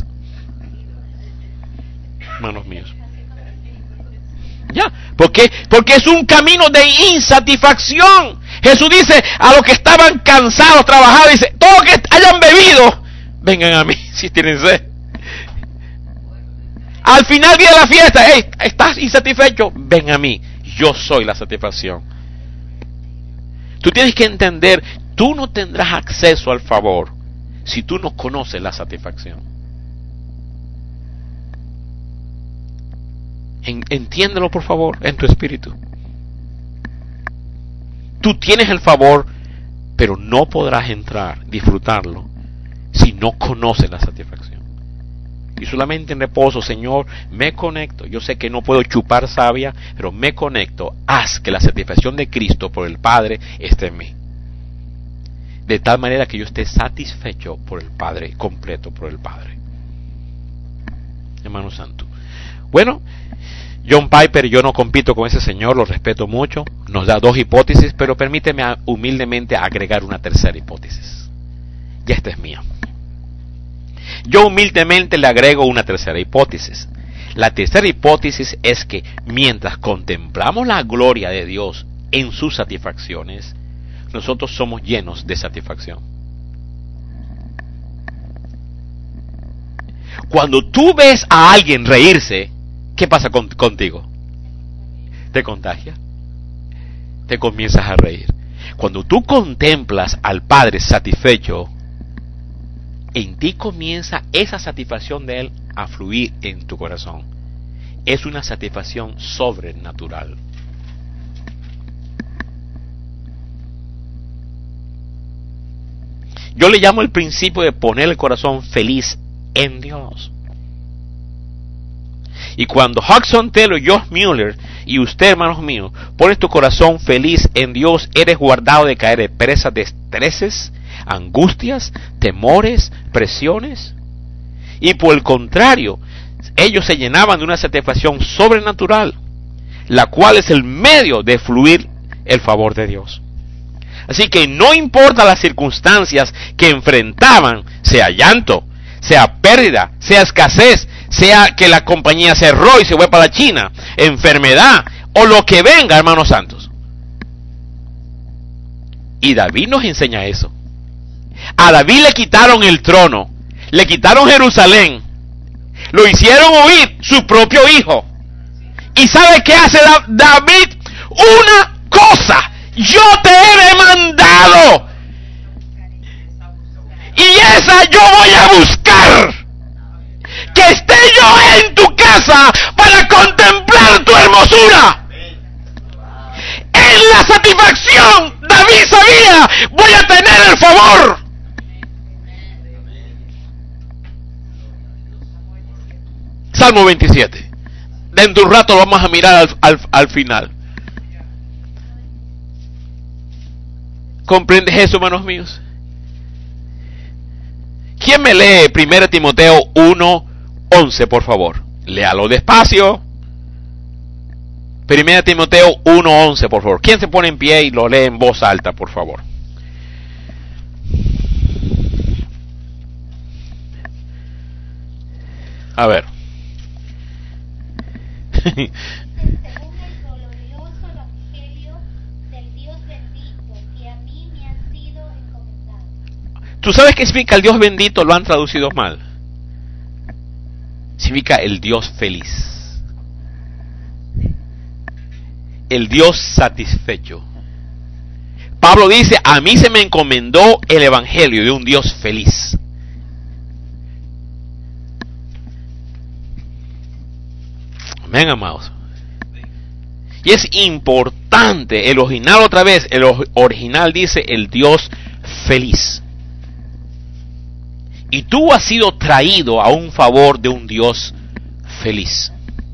Speaker 1: Hermanos míos. Ya, ¿por qué? Porque es un camino de insatisfacción. Jesús dice a los que estaban cansados, trabajados, dice, todos los que hayan bebido, vengan a mí si tienen sed. Al final día de la fiesta, hey, ¿estás insatisfecho? Ven a mí, yo soy la satisfacción. Tú tienes que entender, tú no tendrás acceso al favor si tú no conoces la satisfacción. Entiéndelo por favor en tu espíritu. Tú tienes el favor, pero no podrás entrar, disfrutarlo, si no conoces la satisfacción. Y solamente en reposo, Señor, me conecto. Yo sé que no puedo chupar savia, pero me conecto. Haz que la satisfacción de Cristo por el Padre esté en mí. De tal manera que yo esté satisfecho por el Padre, completo por el Padre. Hermano Santo. Bueno, John Piper, yo no compito con ese señor, lo respeto mucho. Nos da dos hipótesis, pero permíteme humildemente agregar una tercera hipótesis. Y esta es mía. Yo humildemente le agrego una tercera hipótesis. La tercera hipótesis es que mientras contemplamos la gloria de Dios en sus satisfacciones, nosotros somos llenos de satisfacción. Cuando tú ves a alguien reírse, ¿qué pasa con, contigo? Te contagia. Te comienzas a reír. Cuando tú contemplas al Padre satisfecho, en ti comienza esa satisfacción de Él a fluir en tu corazón. Es una satisfacción sobrenatural. Yo le llamo el principio de poner el corazón feliz en Dios. Y cuando Hudson Taylor, Josh Mueller y usted, hermanos míos, pones tu corazón feliz en Dios, eres guardado de caer en presa de estreses, angustias, temores, presiones. Y por el contrario, ellos se llenaban de una satisfacción sobrenatural, la cual es el medio de fluir el favor de Dios. Así que no importa las circunstancias que enfrentaban, sea llanto, sea pérdida, sea escasez, sea que la compañía cerró y se fue para China, enfermedad o lo que venga, hermanos santos. Y David nos enseña eso. A David le quitaron el trono, le quitaron Jerusalén, lo hicieron huir su propio hijo. ¿Y sabe qué hace David? Una cosa: yo te he demandado, y esa yo voy a buscar, que esté yo en tu casa para contemplar tu hermosura. En la satisfacción, David sabía: voy a tener el favor. Salmo veintisiete. Dentro de un rato lo vamos a mirar al, al, al final. ¿Comprendes eso, hermanos míos? ¿Quién me lee primero Timoteo uno once, por favor? Léalo despacio. primero Timoteo uno once, por favor. ¿Quién se pone en pie y lo lee en voz alta, por favor? A ver. ¿Tú sabes qué significa el Dios bendito? Lo han traducido mal. Significa el Dios feliz, el Dios satisfecho. Pablo dice: a mí se me encomendó el evangelio de un Dios feliz. Amén, amados. Y es importante, el original otra vez, el original dice el Dios feliz. Y tú has sido traído a un favor de un Dios feliz.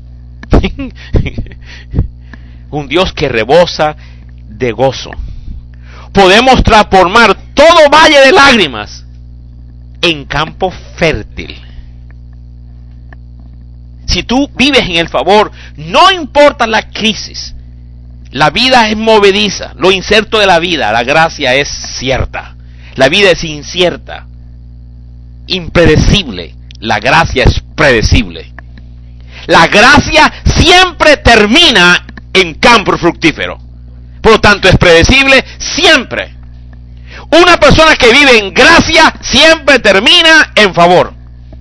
Speaker 1: Un Dios que rebosa de gozo. Podemos transformar todo valle de lágrimas en campo fértil. Si tú vives en el favor, no importa la crisis. La vida es movediza, lo incierto de la vida, la gracia es cierta. La vida es incierta, impredecible. La gracia es predecible. La gracia siempre termina en campo fructífero. Por lo tanto, es predecible siempre. Una persona que vive en gracia siempre termina en favor.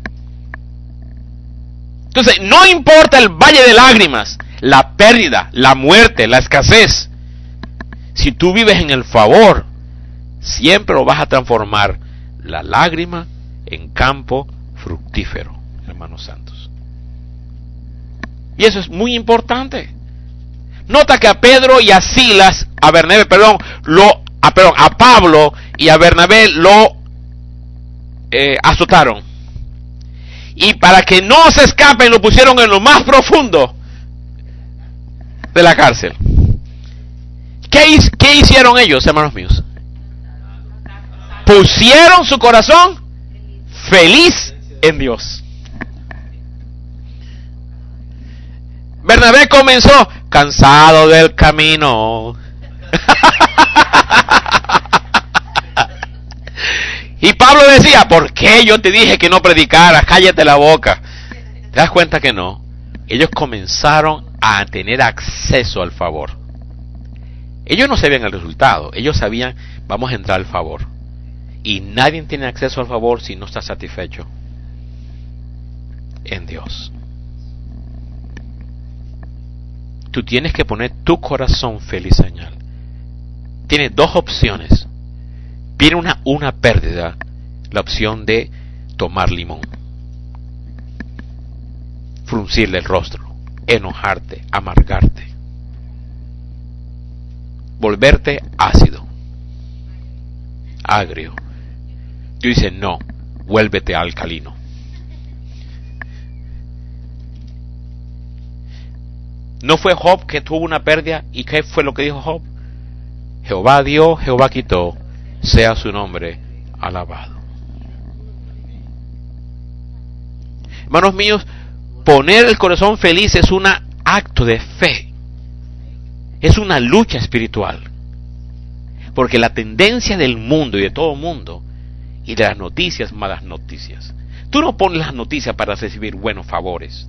Speaker 1: Entonces, no importa el valle de lágrimas, la pérdida, la muerte, la escasez. Si tú vives en el favor, siempre lo vas a transformar la lágrima en campo fructífero, hermanos santos. Y eso es muy importante. Nota que a Pedro y a Silas, a Bernabé, perdón, lo, a, perdón, a Pablo y a Bernabé lo eh, azotaron. Y para que no se escapen, lo pusieron en lo más profundo de la cárcel. ¿Qué, qué hicieron ellos, hermanos míos? Pusieron su corazón feliz en Dios. Bernabé comenzó cansado del camino. Y Pablo decía, ¿por qué yo te dije que no predicaras? Cállate la boca. ¿Te das cuenta que no? Ellos comenzaron a tener acceso al favor. Ellos no sabían el resultado. Ellos sabían, vamos a entrar al favor. Y nadie tiene acceso al favor si no está satisfecho en Dios. Tú tienes que poner tu corazón feliz en Él. Tienes dos opciones. Viene una, una pérdida, la opción de tomar limón, fruncirle el rostro, enojarte, amargarte, volverte ácido, agrio. Dios dice, no, vuélvete alcalino. ¿No fue Job que tuvo una pérdida? ¿Y qué fue lo que dijo Job? Jehová dio, Jehová quitó, sea su nombre alabado. Hermanos míos, poner el corazón feliz es un acto de fe. Es una lucha espiritual. Porque la tendencia del mundo y de todo mundo, y de las noticias, malas noticias. Tú no pones las noticias para recibir buenos favores.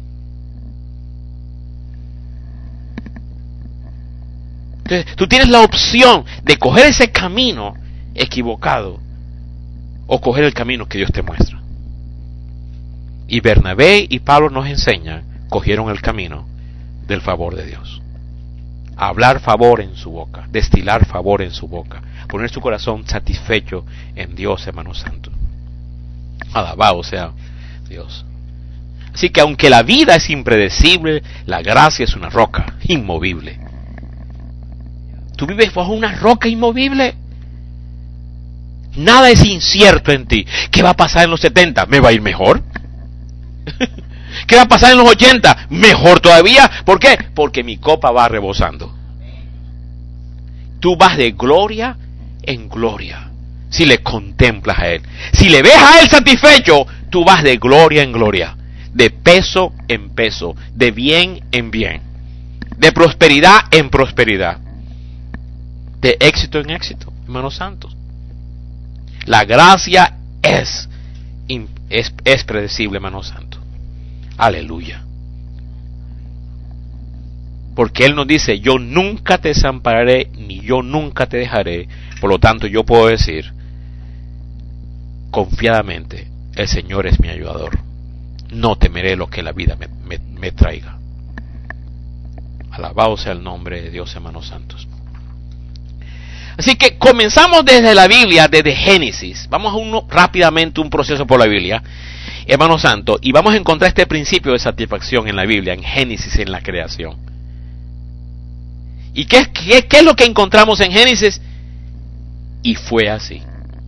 Speaker 1: Entonces, tú tienes la opción de coger ese camino equivocado o coger el camino que Dios te muestra. Y Bernabé y Pablo nos enseñan, cogieron el camino del favor de Dios. Hablar favor en su boca, destilar favor en su boca, poner su corazón satisfecho en Dios, hermano santo. Alabado sea Dios. Así que aunque la vida es impredecible, la gracia es una roca inmovible. Tú vives bajo una roca inmovible. Nada es incierto en ti. ¿Qué va a pasar en los setenta? ¿Me va a ir mejor? ¿Qué va a pasar en los ochenta? Mejor todavía. ¿Por qué? Porque mi copa va rebosando. Tú vas de gloria en gloria si le contemplas a Él. Si le ves a Él satisfecho, tú vas de gloria en gloria, de peso en peso, de bien en bien, de prosperidad en prosperidad, de éxito en éxito, hermanos santos. La gracia es, es, es predecible, hermanos santos. Aleluya. Porque Él nos dice, yo nunca te desampararé, ni yo nunca te dejaré. Por lo tanto, yo puedo decir, confiadamente, el Señor es mi ayudador. No temeré lo que la vida me, me, me traiga. Alabado sea el nombre de Dios, hermanos santos. Así que comenzamos desde la Biblia, desde Génesis. Vamos a uno rápidamente un proceso por la Biblia, hermanos santos, y vamos a encontrar este principio de satisfacción en la Biblia, en Génesis, en la creación. ¿Y qué, qué, qué es lo que encontramos en Génesis? Y fue así.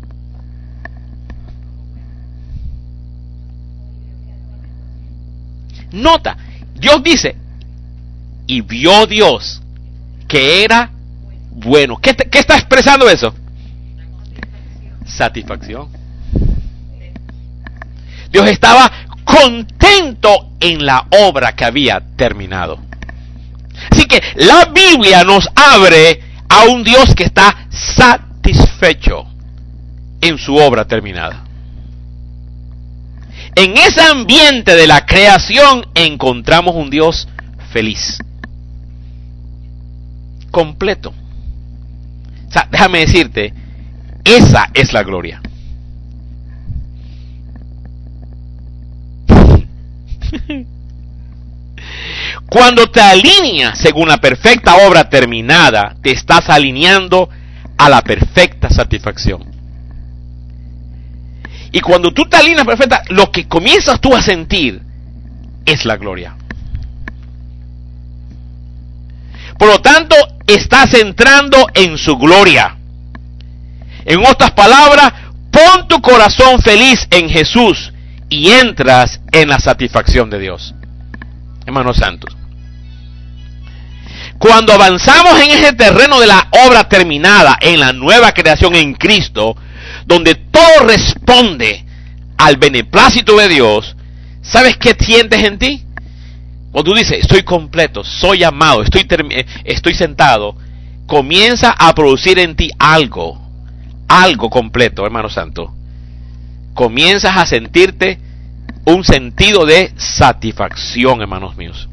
Speaker 1: Nota, Dios dice, y vio Dios que era bueno. ¿Qué, ¿Qué está expresando eso? Satisfacción. Dios estaba contento en la obra que había terminado. Así que la Biblia nos abre a un Dios que está satisfecho en su obra terminada. En ese ambiente de la creación encontramos un Dios feliz, completo. O sea, déjame decirte, esa es la gloria. Cuando te alineas según la perfecta obra terminada, te estás alineando a la perfecta satisfacción. Y cuando tú te alineas perfecta, lo que comienzas tú a sentir es la gloria. Por lo tanto, estás entrando en su gloria. En otras palabras, pon tu corazón feliz en Jesús y entras en la satisfacción de Dios. Hermanos santos, cuando avanzamos en ese terreno de la obra terminada, en la nueva creación en Cristo, donde todo responde al beneplácito de Dios, ¿sabes qué sientes en ti? Cuando tú dices, estoy completo, soy amado, estoy, estoy sentado, comienza a producir en ti algo, algo completo, hermano santo. Comienzas a sentirte un sentido de satisfacción, hermanos míos.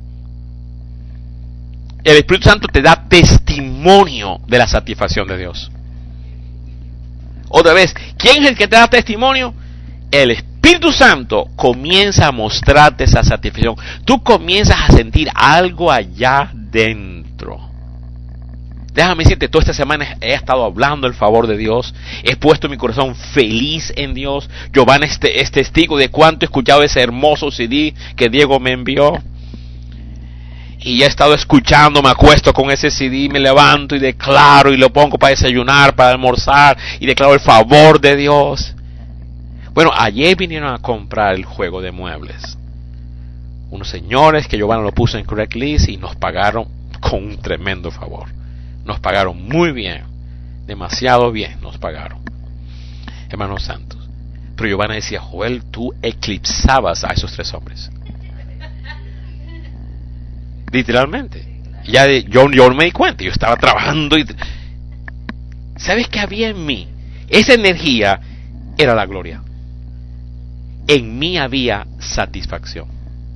Speaker 1: El Espíritu Santo te da testimonio de la satisfacción de Dios. Otra vez, ¿quién es el que te da testimonio? El Espíritu Santo comienza a mostrarte esa satisfacción. Tú comienzas a sentir algo allá dentro. Déjame decirte, toda esta semana he estado hablando el favor de Dios. He puesto mi corazón feliz en Dios. Giovanni es, es testigo de cuánto he escuchado ese hermoso C D que Diego me envió. Y he estado escuchando, me acuesto con ese C D, me levanto y declaro y lo pongo para desayunar, para almorzar y declaro el favor de Dios. Bueno, ayer vinieron a comprar el juego de muebles. Unos señores que Giovanni lo puso en Craigslist y nos pagaron con un tremendo favor. Nos pagaron muy bien, demasiado bien nos pagaron, hermanos santos. Pero Giovanni decía, Joel, tú eclipsabas a esos tres hombres. Literalmente. Ya de, yo, yo no me di cuenta, yo estaba trabajando y... ¿Sabes qué había en mí? Esa energía era la gloria. En mí había satisfacción.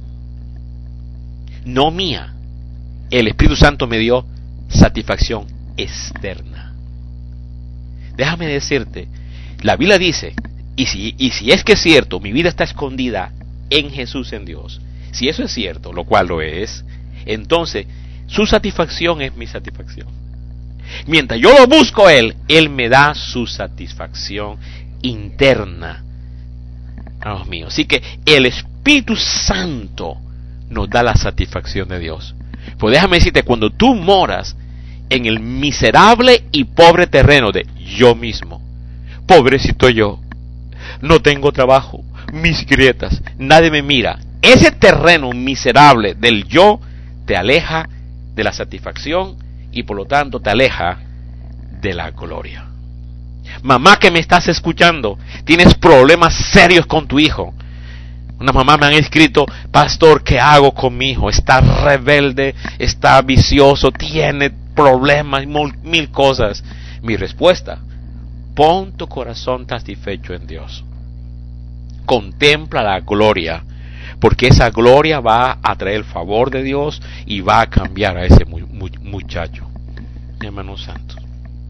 Speaker 1: No mía. El Espíritu Santo me dio satisfacción externa. Déjame decirte, la Biblia dice, y si, y si es que es cierto, mi vida está escondida en Jesús, en Dios. Si eso es cierto, lo cual lo es, entonces su satisfacción es mi satisfacción. Mientras yo lo busco a Él, Él me da su satisfacción interna. Dios mío. Así que el Espíritu Santo nos da la satisfacción de Dios. Pues déjame decirte, cuando tú moras en el miserable y pobre terreno de yo mismo, pobrecito yo, no tengo trabajo, mis grietas, nadie me mira, ese terreno miserable del yo te aleja de la satisfacción y por lo tanto te aleja de la gloria. Mamá que me estás escuchando, tienes problemas serios con tu hijo. Una mamá me han escrito, pastor, ¿qué hago con mi hijo? Está rebelde, está vicioso, tiene problemas, mil cosas. Mi respuesta, pon tu corazón satisfecho en Dios. Contempla la gloria, porque esa gloria va a traer el favor de Dios y va a cambiar a ese muchacho. Hermanos santos.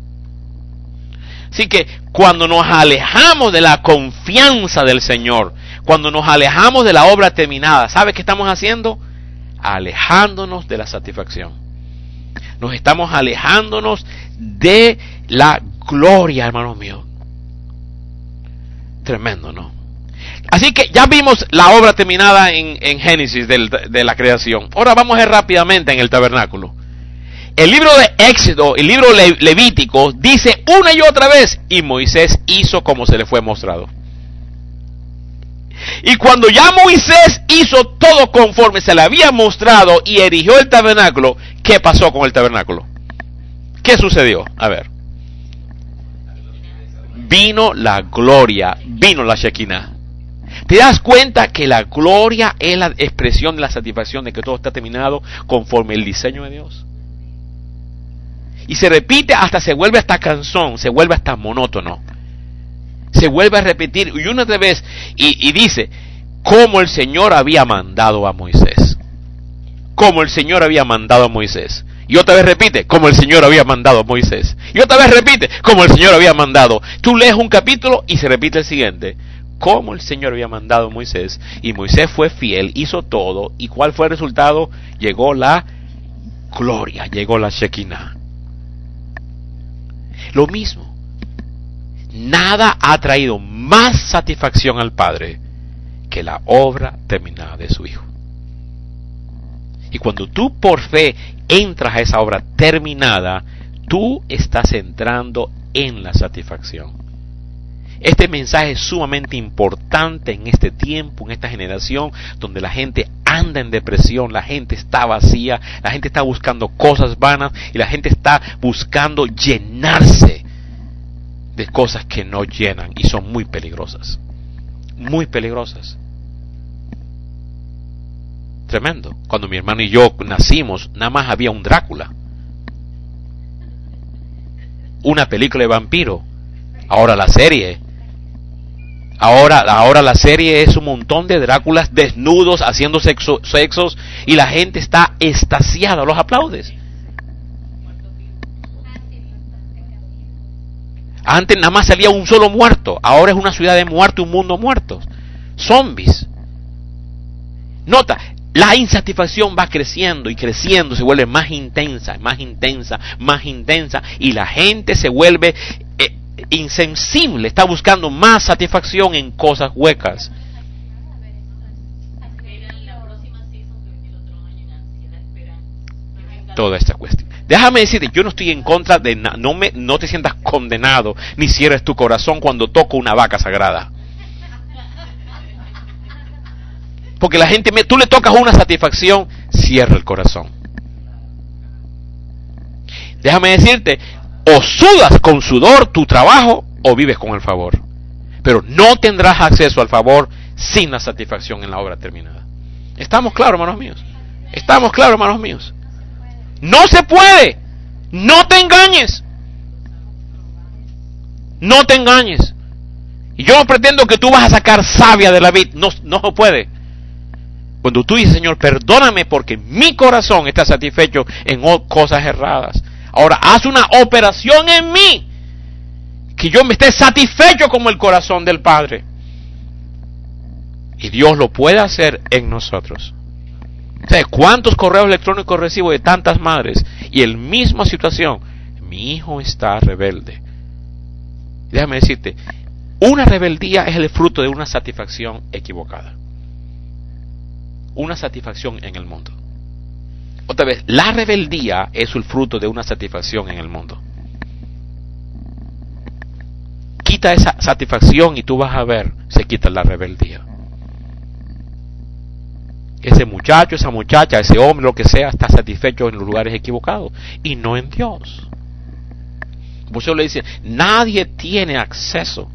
Speaker 1: Así que cuando nos alejamos de la confianza del Señor, cuando nos alejamos de la obra terminada, ¿sabe qué estamos haciendo? Alejándonos de la satisfacción. Nos estamos alejándonos de la gloria, hermanos míos. Tremendo, ¿no? Así que ya vimos la obra terminada en, en Génesis del, de la creación. Ahora vamos a ver rápidamente en el tabernáculo. El libro de Éxodo, el libro Le, Levítico, dice una y otra vez, y Moisés hizo como se le fue mostrado. Y cuando ya Moisés hizo todo conforme se le había mostrado y erigió el tabernáculo, ¿qué pasó con el tabernáculo? ¿Qué sucedió? A ver. Vino la gloria, vino la Shekinah. ¿Te das cuenta que la gloria es la expresión de la satisfacción de que todo está terminado conforme el diseño de Dios? Y se repite hasta se vuelve hasta cansón, se vuelve hasta monótono. Se vuelve a repetir y una otra vez y, y dice, como el Señor había mandado a Moisés. Como el Señor había mandado a Moisés. Y otra vez repite, como el Señor había mandado a Moisés. Y otra vez repite, como el Señor había mandado. Tú lees un capítulo y se repite el siguiente. Como el Señor había mandado a Moisés. Y Moisés fue fiel, hizo todo. ¿Y cuál fue el resultado? Llegó la gloria, llegó la Shekinah. Lo mismo. Nada ha traído más satisfacción al Padre que la obra terminada de su Hijo. Y cuando tú por fe entras a esa obra terminada, tú estás entrando en la satisfacción. Este mensaje es sumamente importante en este tiempo, en esta generación, donde la gente anda en depresión, la gente está vacía, la gente está buscando cosas vanas y la gente está buscando llenarse de cosas que no llenan y son muy peligrosas. Muy peligrosas. Tremendo. Cuando mi hermano y yo nacimos, nada más había un Drácula. Una película de vampiro. Ahora la serie. Ahora, ahora la serie es un montón de Dráculas desnudos haciendo sexo, sexos y la gente está extasiada, los aplaudes. Antes nada más salía un solo muerto, ahora es una ciudad de muertos, un mundo muerto. Zombies. Nota, la insatisfacción va creciendo y creciendo, se vuelve más intensa, más intensa, más intensa y la gente se vuelve eh, insensible, está buscando más satisfacción en cosas huecas. Toda esta cuestión. Déjame decirte, yo no estoy en contra de nada, no me, no te sientas condenado ni cierres tu corazón cuando toco una vaca sagrada. Porque la gente, tú le tocas una satisfacción, cierra el corazón. Déjame decirte, o sudas con sudor tu trabajo o vives con el favor. Pero no tendrás acceso al favor sin la satisfacción en la obra terminada. ¿Estamos claros, hermanos míos? ¿Estamos claros, hermanos míos? No se puede. No te engañes. No te engañes. Y yo no pretendo que tú vas a sacar savia de la vid. No, no se puede. Cuando tú dices, Señor, perdóname porque mi corazón está satisfecho en cosas erradas. Ahora, haz una operación en mí. Que yo me esté satisfecho como el corazón del Padre. Y Dios lo puede hacer en nosotros. ¿Sabes cuántos correos electrónicos recibo de tantas madres? Y en la misma situación. Mi hijo está rebelde. Déjame decirte, una rebeldía es el fruto de una satisfacción equivocada. Una satisfacción en el mundo. Otra vez, la rebeldía es el fruto de una satisfacción en el mundo. Quita esa satisfacción y tú vas a ver, se quita la rebeldía. Ese muchacho, esa muchacha, ese hombre, lo que sea, está satisfecho en los lugares equivocados y no en Dios. Por eso le dice, nadie tiene acceso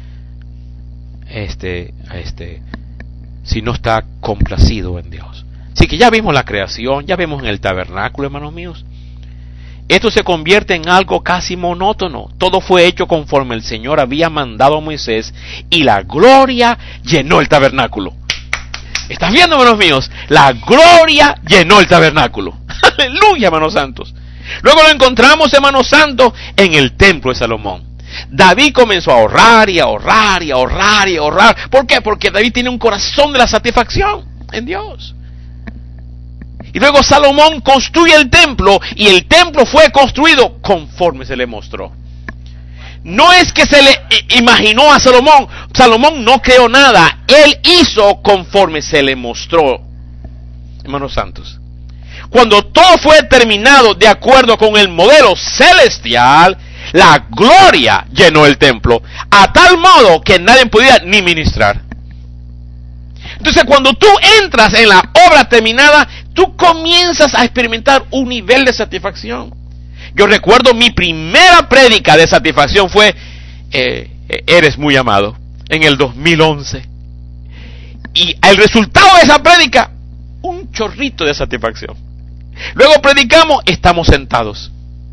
Speaker 1: este, a este, si no está complacido en Dios. Así que ya vimos la creación, ya vemos en el tabernáculo, hermanos míos. Esto se convierte en algo casi monótono. Todo fue hecho conforme el Señor había mandado a Moisés y la gloria llenó el tabernáculo. ¿Estás viendo, hermanos míos? La gloria llenó el tabernáculo. Aleluya, hermanos santos. Luego lo encontramos, hermanos santos, en el templo de Salomón. David comenzó a ahorrar y a ahorrar y a ahorrar y a ahorrar. ¿Por qué? Porque David tiene un corazón de la satisfacción en Dios. Y luego Salomón construye el templo y el templo fue construido conforme se le mostró. No es que se le imaginó a Salomón. Salomón no creó nada. Él hizo conforme se le mostró. Hermanos santos. Cuando todo fue terminado de acuerdo con el modelo celestial, la gloria llenó el templo. A tal modo que nadie podía ni ministrar. Entonces cuando tú entras en la obra terminada, tú comienzas a experimentar un nivel de satisfacción. Yo recuerdo mi primera prédica de satisfacción fue, eh, eres muy amado, en el dos mil once. Y el resultado de esa prédica, un chorrito de satisfacción. Luego predicamos, estamos sentados.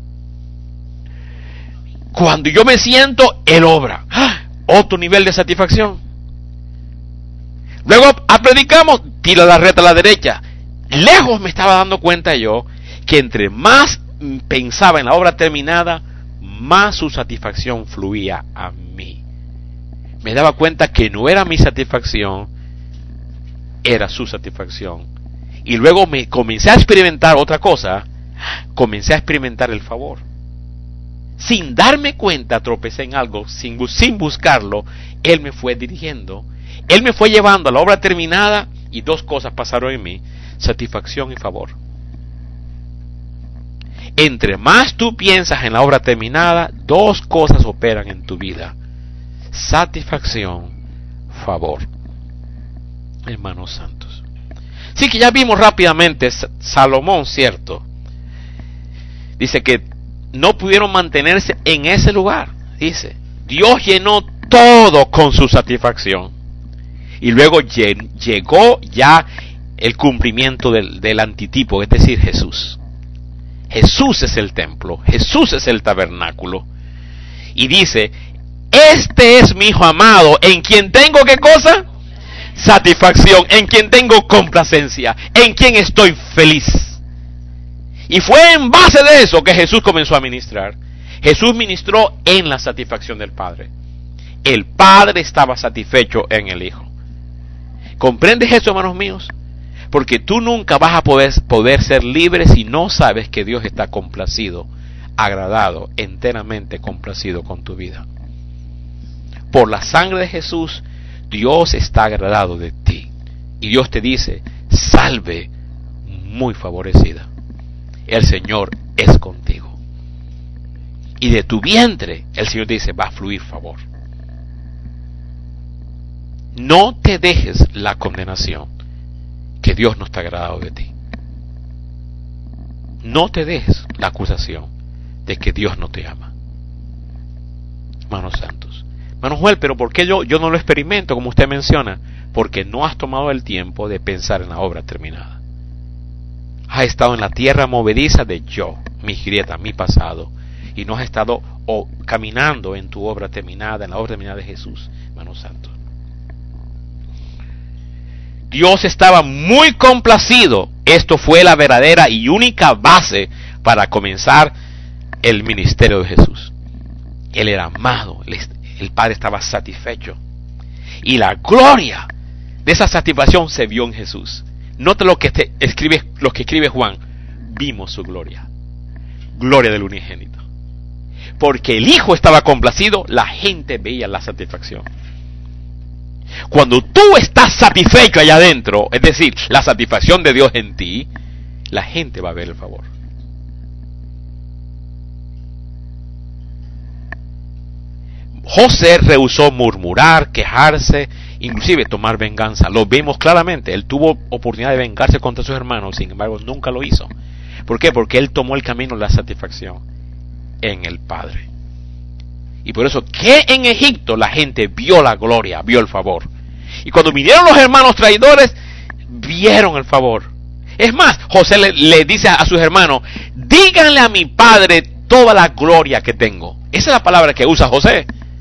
Speaker 1: Cuando yo me siento, Él obra. ¡Ah! Otro nivel de satisfacción. Luego predicamos, tira la reta a la derecha. Lejos me estaba dando cuenta yo que entre más pensaba en la obra terminada, más su satisfacción fluía a mí. Me daba cuenta que no era mi satisfacción, era su satisfacción. Y luego me comencé a experimentar otra cosa, comencé a experimentar el favor. Sin darme cuenta, tropecé en algo, sin, sin buscarlo, Él me fue dirigiendo, Él me fue llevando a la obra terminada, y dos cosas pasaron en mí: satisfacción y favor. Entre más tú piensas en la obra terminada, dos cosas operan en tu vida: satisfacción, favor. Hermanos santos. Sí, que ya vimos rápidamente Salomón, ¿cierto? Dice que no pudieron mantenerse en ese lugar. Dice, Dios llenó todo con su satisfacción. Y luego llegó ya el cumplimiento del, del antitipo, es decir, Jesús. Jesús es el templo, Jesús es el tabernáculo. Y dice, este es mi Hijo amado, en quien tengo, ¿qué cosa? Satisfacción, en quien tengo complacencia, en quien estoy feliz. Y fue en base de eso que Jesús comenzó a ministrar. Jesús ministró en la satisfacción del Padre. El Padre estaba satisfecho en el Hijo. ¿Comprendes eso, hermanos míos? Porque tú nunca vas a poder, poder ser libre si no sabes que Dios está complacido, agradado, enteramente complacido con tu vida. Por la sangre de Jesús, Dios está agradado de ti. Y Dios te dice, salve, muy favorecida. El Señor es contigo. Y de tu vientre, el Señor te dice, va a fluir favor. No te dejes la condenación, que Dios no está agradado de ti. No te dejes la acusación de que Dios no te ama. Hermanos santos. Hermano Joel, pero ¿por qué yo, yo no lo experimento como usted menciona? Porque no has tomado el tiempo de pensar en la obra terminada. Has estado en la tierra movediza de yo, mis grietas, mi pasado, y no has estado oh, caminando en tu obra terminada, en la obra terminada de Jesús, hermanos santos. Dios estaba muy complacido. Esto fue la verdadera y única base para comenzar el ministerio de Jesús. Él era amado, el Padre estaba satisfecho. Y la gloria de esa satisfacción se vio en Jesús. Nota lo que te escribe, lo que escribe Juan. Vimos su gloria. Gloria del unigénito. Porque el Hijo estaba complacido, la gente veía la satisfacción. Cuando tú estás satisfecho allá adentro, es decir, la satisfacción de Dios en ti, la gente va a ver el favor. José rehusó murmurar, quejarse, inclusive tomar venganza. Lo vemos claramente. Él tuvo oportunidad de vengarse contra sus hermanos, sin embargo nunca lo hizo. ¿Por qué? Porque él tomó el camino de la satisfacción en el Padre. Y por eso que en Egipto la gente vio la gloria, vio el favor. Y cuando vinieron los hermanos traidores, vieron el favor. Es más, José le, le dice a sus hermanos, díganle a mi padre toda la gloria que tengo. Esa es la palabra que usa José.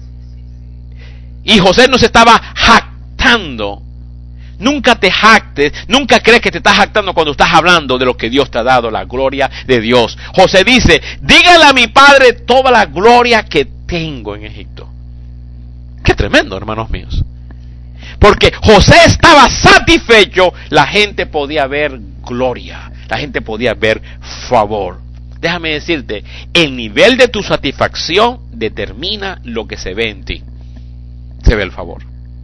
Speaker 1: Y José no se estaba jactando. Nunca te jactes, nunca crees que te estás jactando cuando estás hablando de lo que Dios te ha dado, la gloria de Dios. José dice, díganle a mi padre toda la gloria que tengo en Egipto. Qué tremendo, hermanos míos. Porque José estaba satisfecho, la gente podía ver gloria, la gente podía ver favor. Déjame decirte, el nivel de tu satisfacción determina lo que se ve en ti. Se ve el favor.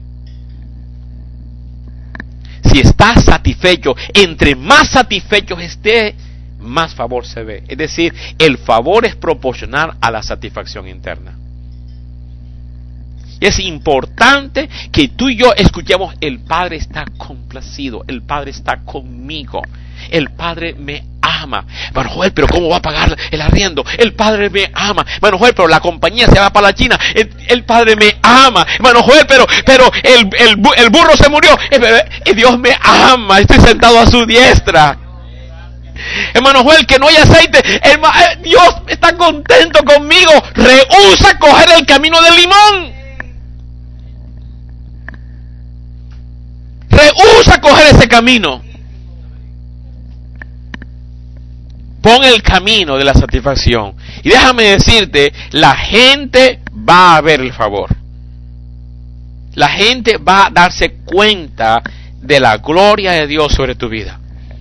Speaker 1: Si estás satisfecho, entre más satisfecho estés, más favor se ve. Es decir, el favor es proporcional a la satisfacción interna. Es importante que tú y yo escuchemos, el Padre está complacido, el Padre está conmigo, el Padre me ama. Hermano Joel, pero ¿cómo va a pagar el arriendo? El Padre me ama. Hermano Joel, pero la compañía se va para la China. El, el Padre me ama. Hermano Joel, pero, pero el, el, el burro se murió. Y Dios me ama. Estoy sentado a su diestra. Hermano Joel, que no hay aceite. Hermano, Dios está contento conmigo. Rehúsa coger el camino del limón. Rehúsa coger ese camino. Pon el camino de la satisfacción. Y déjame decirte, la gente va a ver el favor. La gente va a darse cuenta de la gloria de Dios sobre tu vida.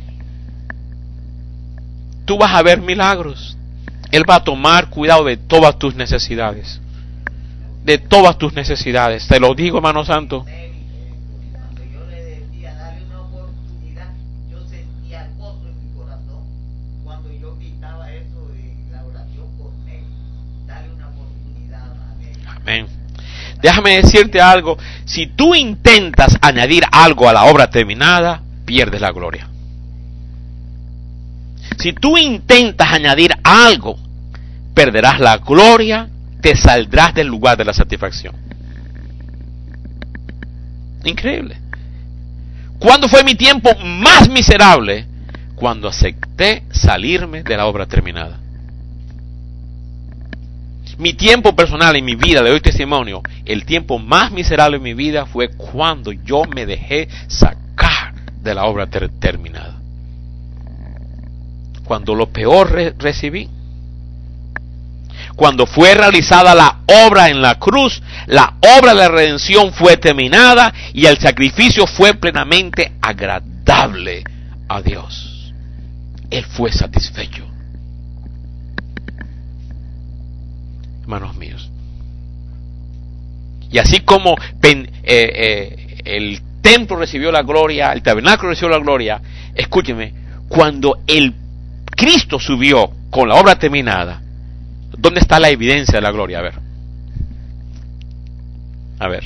Speaker 1: Tú vas a ver milagros. Él va a tomar cuidado de todas tus necesidades. De todas tus necesidades. Te lo digo, hermano santo.
Speaker 2: Cuando yo le decía, dale una oportunidad, yo sentía gozo en mi corazón. Cuando yo gritaba eso en la oración por él, dale una oportunidad a él.
Speaker 1: Amén. Déjame decirte algo. Si tú intentas añadir algo a la obra terminada, pierdes la gloria. Si tú intentas añadir algo, perderás la gloria, te saldrás del lugar de la satisfacción. Increíble. ¿Cuándo fue mi tiempo más miserable? Cuando acepté salirme de la obra terminada. Mi tiempo personal en mi vida, le doy testimonio, el tiempo más miserable en mi vida fue cuando yo me dejé sacar de la obra ter- terminada. Cuando lo peor re- recibí. Cuando fue realizada la obra en la cruz, la obra de la redención fue terminada y el sacrificio fue plenamente agradable a Dios. Él fue satisfecho. Hermanos míos. Y así como pen, eh, eh, el templo recibió la gloria, el tabernáculo recibió la gloria, escúcheme, cuando el Cristo subió con la obra terminada, ¿dónde está la evidencia de la gloria? A ver. A ver.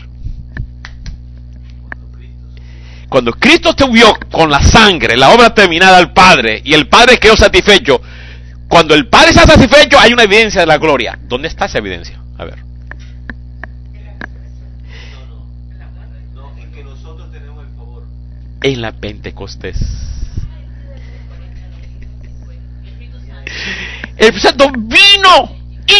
Speaker 1: Cuando Cristo subió con la sangre, la obra terminada al Padre, y el Padre quedó satisfecho, cuando el Padre está satisfecho, hay una evidencia de la gloria. ¿Dónde está esa evidencia? A ver.
Speaker 2: No, en que nosotros tenemos el favor.
Speaker 1: En la Pentecostés. El Espíritu Santo vino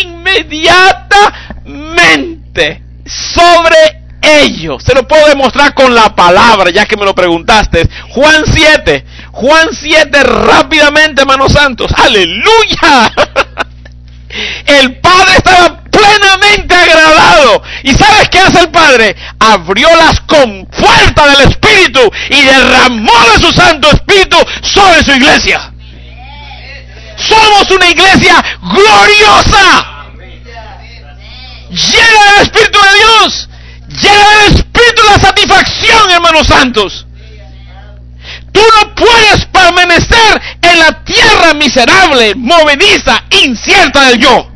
Speaker 1: inmediatamente sobre ellos. Se lo puedo demostrar con la palabra, ya que me lo preguntaste. Juan siete. Juan siete, rápidamente, hermanos santos. ¡Aleluya! El Padre estaba plenamente agradado. ¿Y sabes qué hace el Padre? Abrió las compuertas del Espíritu y derramó de su Santo Espíritu sobre su iglesia. Somos una iglesia gloriosa, llena del Espíritu de Dios, llena del Espíritu de la satisfacción, hermanos santos. Tú no puedes permanecer en la tierra miserable, movediza, incierta del yo.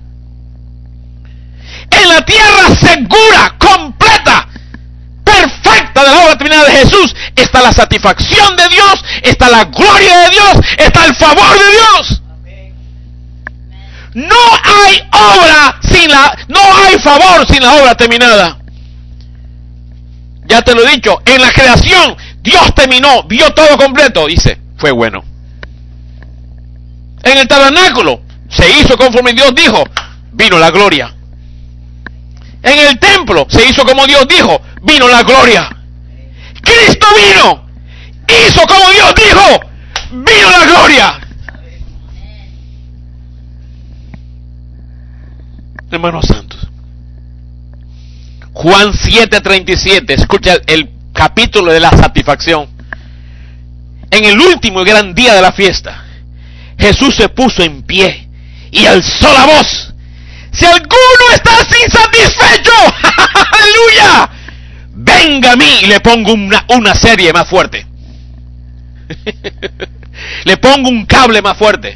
Speaker 1: En la tierra segura, completa, perfecta de la obra terminada de Jesús, está la satisfacción de Dios, está la gloria de Dios, está el favor de Dios. No hay obra sin la, no hay favor sin la obra terminada. Ya te lo he dicho, en la creación Dios terminó, vio todo completo, dice, fue bueno. En el tabernáculo se hizo conforme Dios dijo, vino la gloria. En el templo se hizo como Dios dijo, vino la gloria. Cristo vino, hizo como Dios dijo, vino la gloria. Hermanos santos, Juan siete treinta y siete, escucha el, el capítulo de la satisfacción. En el último y gran día de la fiesta, Jesús se puso en pie y alzó la voz. Si alguno está insatisfecho, aleluya, venga a mí y le pongo una, una serie más fuerte. Le pongo un cable más fuerte.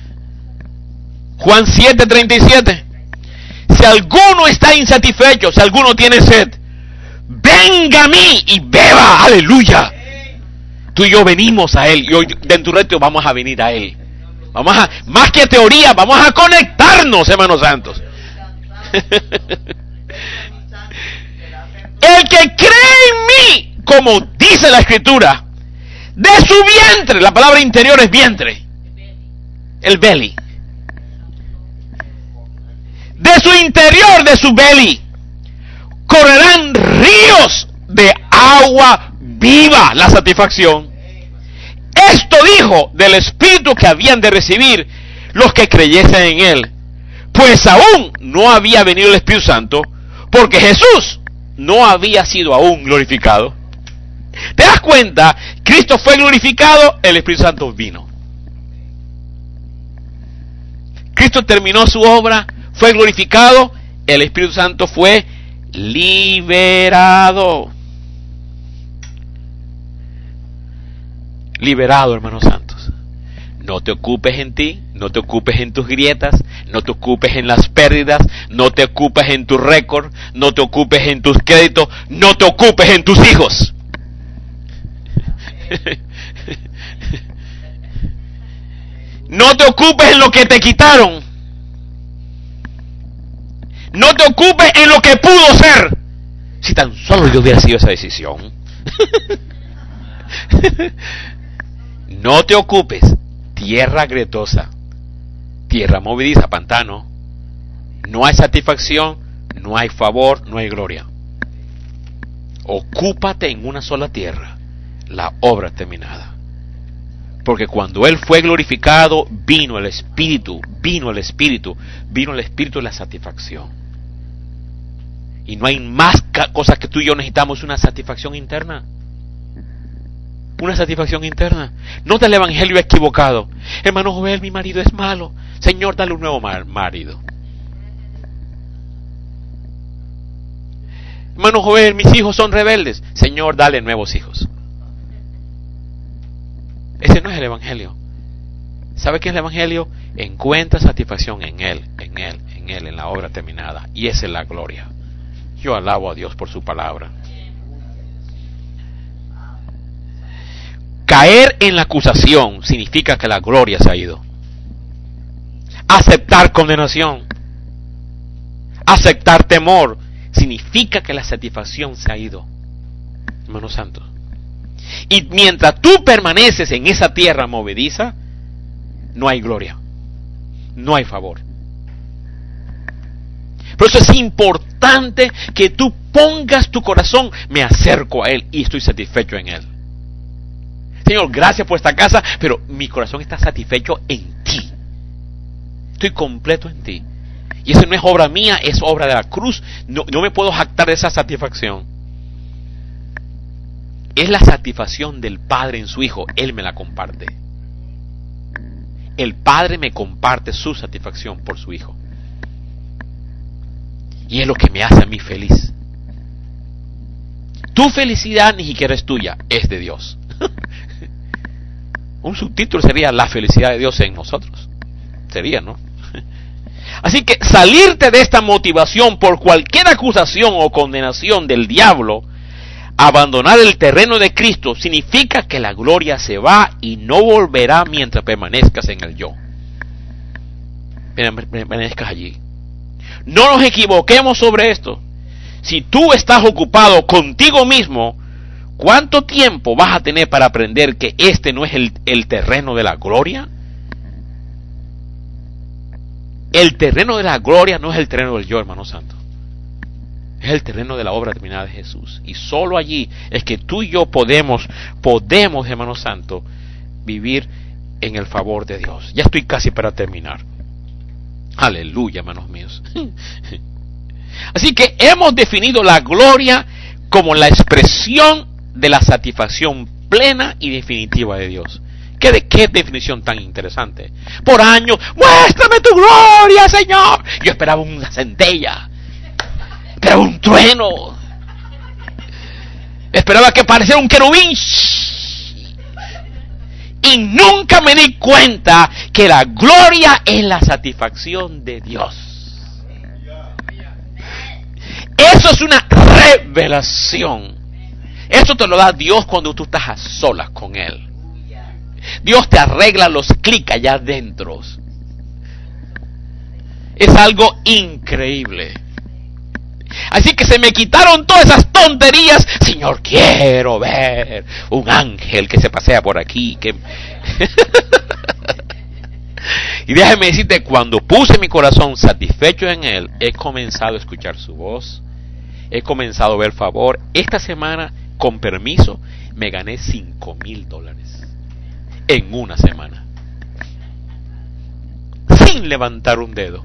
Speaker 1: Juan siete treinta y siete. Si alguno está insatisfecho, si alguno tiene sed, venga a mí y beba, aleluya. Tú y yo venimos a Él y hoy dentro de esto vamos a venir a Él. Vamos a, más que teoría, vamos a conectarnos, hermanos santos. El que cree en mí, como dice la Escritura, de su vientre, la palabra interior es vientre, el belly, de su interior, de su belly, correrán ríos de agua viva, la satisfacción. Esto dijo del Espíritu que habían de recibir los que creyesen en Él, pues aún no había venido el Espíritu Santo, porque Jesús no había sido aún glorificado. ¿Te das cuenta? Cristo fue glorificado, el Espíritu Santo vino. Cristo terminó su obra, fue glorificado, el Espíritu Santo fue liberado. Liberado, hermanos santos. No te ocupes en ti, no te ocupes en tus grietas, no te ocupes en las pérdidas, no te ocupes en tu récord, no te ocupes en tus créditos, no te ocupes en tus hijos. No te ocupes en lo que te quitaron. No te ocupes en lo que pudo ser. Si tan solo yo hubiera sido esa decisión. No te ocupes. Tierra gretosa, tierra movediza, pantano. No hay satisfacción, no hay favor, no hay gloria. Ocúpate en una sola tierra, la obra terminada. Porque cuando Él fue glorificado, vino el Espíritu, vino el Espíritu, vino el Espíritu de la satisfacción. Y no hay más cosas que tú y yo necesitamos, una satisfacción interna. Una satisfacción interna. No del evangelio equivocado. Hermano Joel, mi marido es malo. Señor, dale un nuevo mar- marido. Hermano Joel, mis hijos son rebeldes. Señor, dale nuevos hijos. Ese no es el evangelio. ¿Sabe qué es el evangelio? Encuentra satisfacción en Él, en Él, en Él, en la obra terminada. Y esa es la gloria. Yo alabo a Dios por su palabra. Caer en la acusación significa que la gloria se ha ido. Aceptar condenación, aceptar temor, significa que la satisfacción se ha ido. Hermanos santos. Y mientras tú permaneces en esa tierra movediza, no hay gloria, no hay favor. Por eso es importante que tú pongas tu corazón, me acerco a Él y estoy satisfecho en Él. Señor, gracias por esta casa, pero mi corazón está satisfecho en ti. Estoy completo en ti. Y eso no es obra mía, es obra de la cruz. No, no me puedo jactar de esa satisfacción. Es la satisfacción del Padre en su Hijo. Él me la comparte. El Padre me comparte su satisfacción por su Hijo. Y es lo que me hace a mí feliz. Tu felicidad ni siquiera es tuya, es de Dios. Un subtítulo sería la felicidad de Dios en nosotros. Sería, ¿no? Así que salirte de esta motivación por cualquier acusación o condenación del diablo, abandonar el terreno de Cristo, significa que la gloria se va y no volverá mientras permanezcas en el yo. Permanezcas allí. No nos equivoquemos sobre esto. Si tú estás ocupado contigo mismo, ¿cuánto tiempo vas a tener para aprender que este no es el, el terreno de la gloria? El terreno de la gloria no es el terreno del yo, hermano santo. Es el terreno de la obra terminada de Jesús. Y solo allí es que tú y yo podemos, podemos, hermano santo, vivir en el favor de Dios. Ya estoy casi para terminar. Aleluya, hermanos míos. Así que hemos definido la gloria como la expresión de la satisfacción plena y definitiva de Dios. ¿Qué, de, qué definición tan interesante? Por años, muéstrame tu gloria, Señor. Yo esperaba una centella, esperaba un trueno, esperaba que pareciera un querubín. Y nunca me di cuenta que la gloria es la satisfacción de Dios. Eso es una revelación. Eso te lo da Dios cuando tú estás a solas con Él. Dios te arregla los clics allá adentro. Es algo increíble. Así que se me quitaron todas esas tonterías. Señor, quiero ver un ángel que se pasea por aquí. Que... Y déjame decirte, cuando puse mi corazón satisfecho en Él, he comenzado a escuchar su voz. He comenzado a ver favor. Esta semana, con permiso, me gané cinco mil dólares. En una semana. Sin levantar un dedo.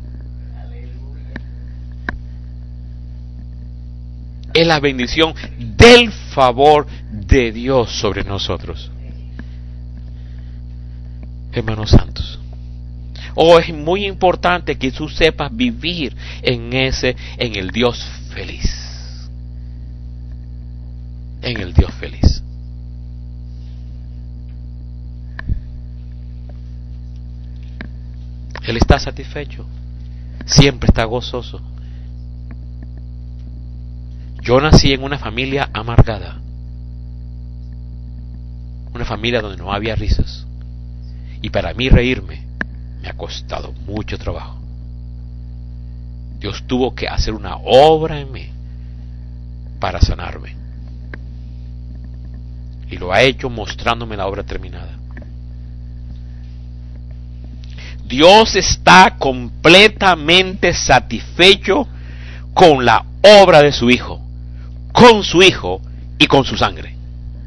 Speaker 1: Es la bendición del favor de Dios sobre nosotros. Hermanos santos. Oh, es muy importante que tú sepas vivir en ese, en el Dios feliz. En el Dios feliz. Él está satisfecho. Siempre está gozoso. Yo nací en una familia amargada. Una familia donde no había risas. Y para mí reírme me ha costado mucho trabajo. Dios tuvo que hacer una obra en mí para sanarme. Y lo ha hecho mostrándome la obra terminada. Dios está completamente satisfecho con la obra de su Hijo, con su Hijo y con su sangre.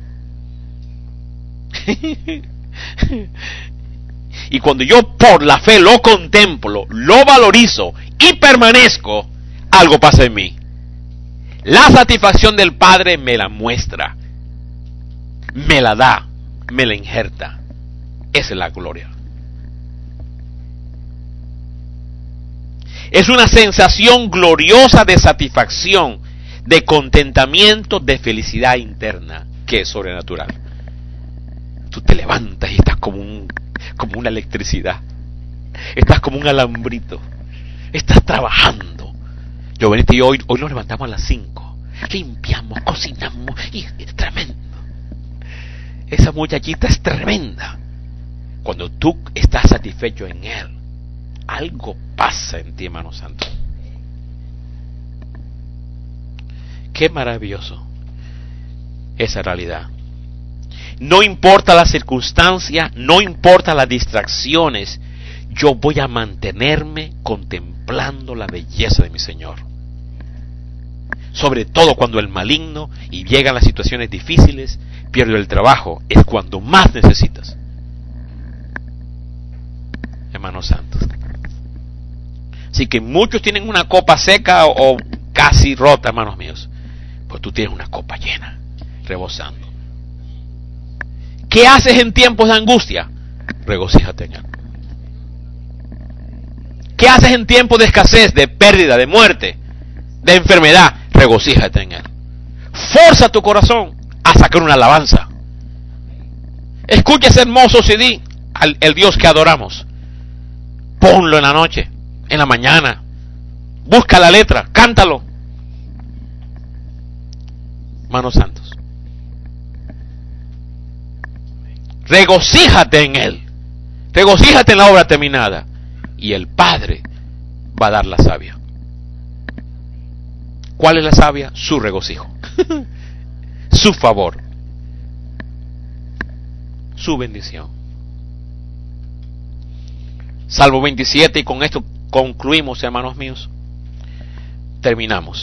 Speaker 1: Y cuando yo por la fe lo contemplo, lo valorizo y permanezco, algo pasa en mí. La satisfacción del Padre me la muestra, me la da, me la injerta. Esa es la gloria. Es una sensación gloriosa de satisfacción, de contentamiento, de felicidad interna, que es sobrenatural. Tú te levantas y estás como un, como una electricidad. Estás como un alambrito. Estás trabajando. Yo veniste y hoy, hoy nos levantamos a las cinco. Limpiamos, cocinamos y es tremendo. Esa muchachita es tremenda. Cuando tú estás satisfecho en Él, algo pasa en ti, hermano santo. Qué maravilloso esa realidad. No importa la circunstancia, no importa las distracciones, yo voy a mantenerme contemplando la belleza de mi Señor. Sobre todo cuando el maligno y llegan las situaciones difíciles, pierdo el trabajo, es cuando más necesitas. Hermanos santos. Así que muchos tienen una copa seca o, o casi rota, hermanos míos. Pues tú tienes una copa llena, rebosando. ¿Qué haces en tiempos de angustia? Regocíjate en Él. ¿Qué haces en tiempos de escasez, de pérdida, de muerte, de enfermedad? Regocíjate en Él. Forza tu corazón a sacar una alabanza. Escucha ese hermoso C D, al, el Dios que adoramos. Ponlo en la noche, en la mañana. Busca la letra, cántalo. Manos santos. Regocíjate en Él. Regocíjate en la obra terminada. Y el Padre va a dar la savia. ¿Cuál es la savia? Su regocijo. Su favor. Su bendición. Salmo veintisiete, y con esto concluimos, hermanos míos. Terminamos.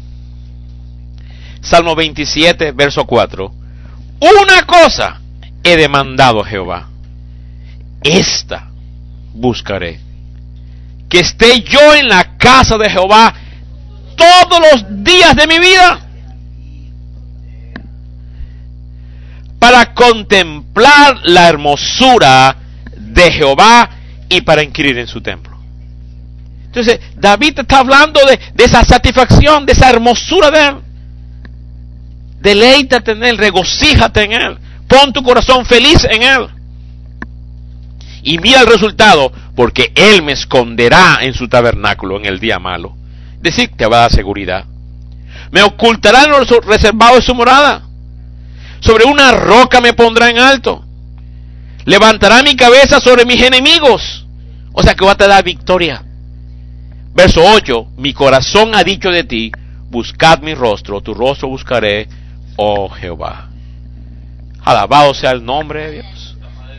Speaker 1: Salmo veintisiete, verso cuatro. Una cosa he demandado a Jehová, esta buscaré, que esté yo en la casa de Jehová todos los días de mi vida, para contemplar la hermosura de Jehová y para inquirir en su templo. Entonces David está hablando de, de esa satisfacción, de esa hermosura de Él. Deleítate en Él, regocíjate en Él, pon tu corazón feliz en Él. Y mira el resultado, porque Él me esconderá en su tabernáculo en el día malo. Es decir, te va a dar seguridad. Me ocultará en los reservados de su morada. Sobre una roca me pondrá en alto. Levantará mi cabeza sobre mis enemigos. O sea que va a te dar victoria. Verso ocho. Mi corazón ha dicho de ti, buscad mi rostro, tu rostro buscaré, oh Jehová. Alabado sea el nombre de Dios.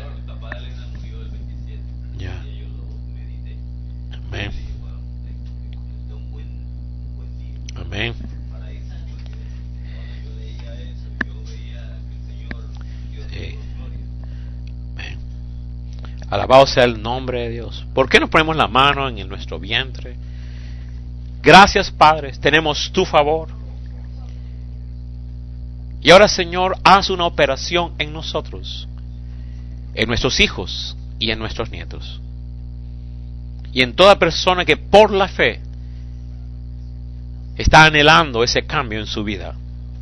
Speaker 1: Ya. Amén. Amén. Sí. Amén. Alabado sea el nombre de Dios. ¿Por qué nos ponemos la mano en nuestro vientre? Gracias, Padre, tenemos tu favor. Y ahora, Señor, haz una operación en nosotros, en nuestros hijos y en nuestros nietos. Y en toda persona que por la fe está anhelando ese cambio en su vida.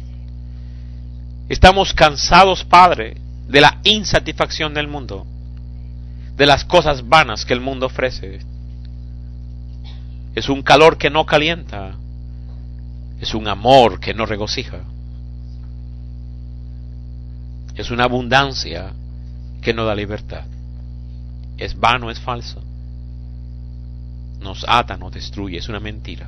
Speaker 1: Estamos cansados, Padre, de la insatisfacción del mundo, de las cosas vanas que el mundo ofrece. Es un calor que no calienta, es un amor que no regocija, es una abundancia que no da libertad. Es vano, es falso, nos ata, nos destruye, es una mentira.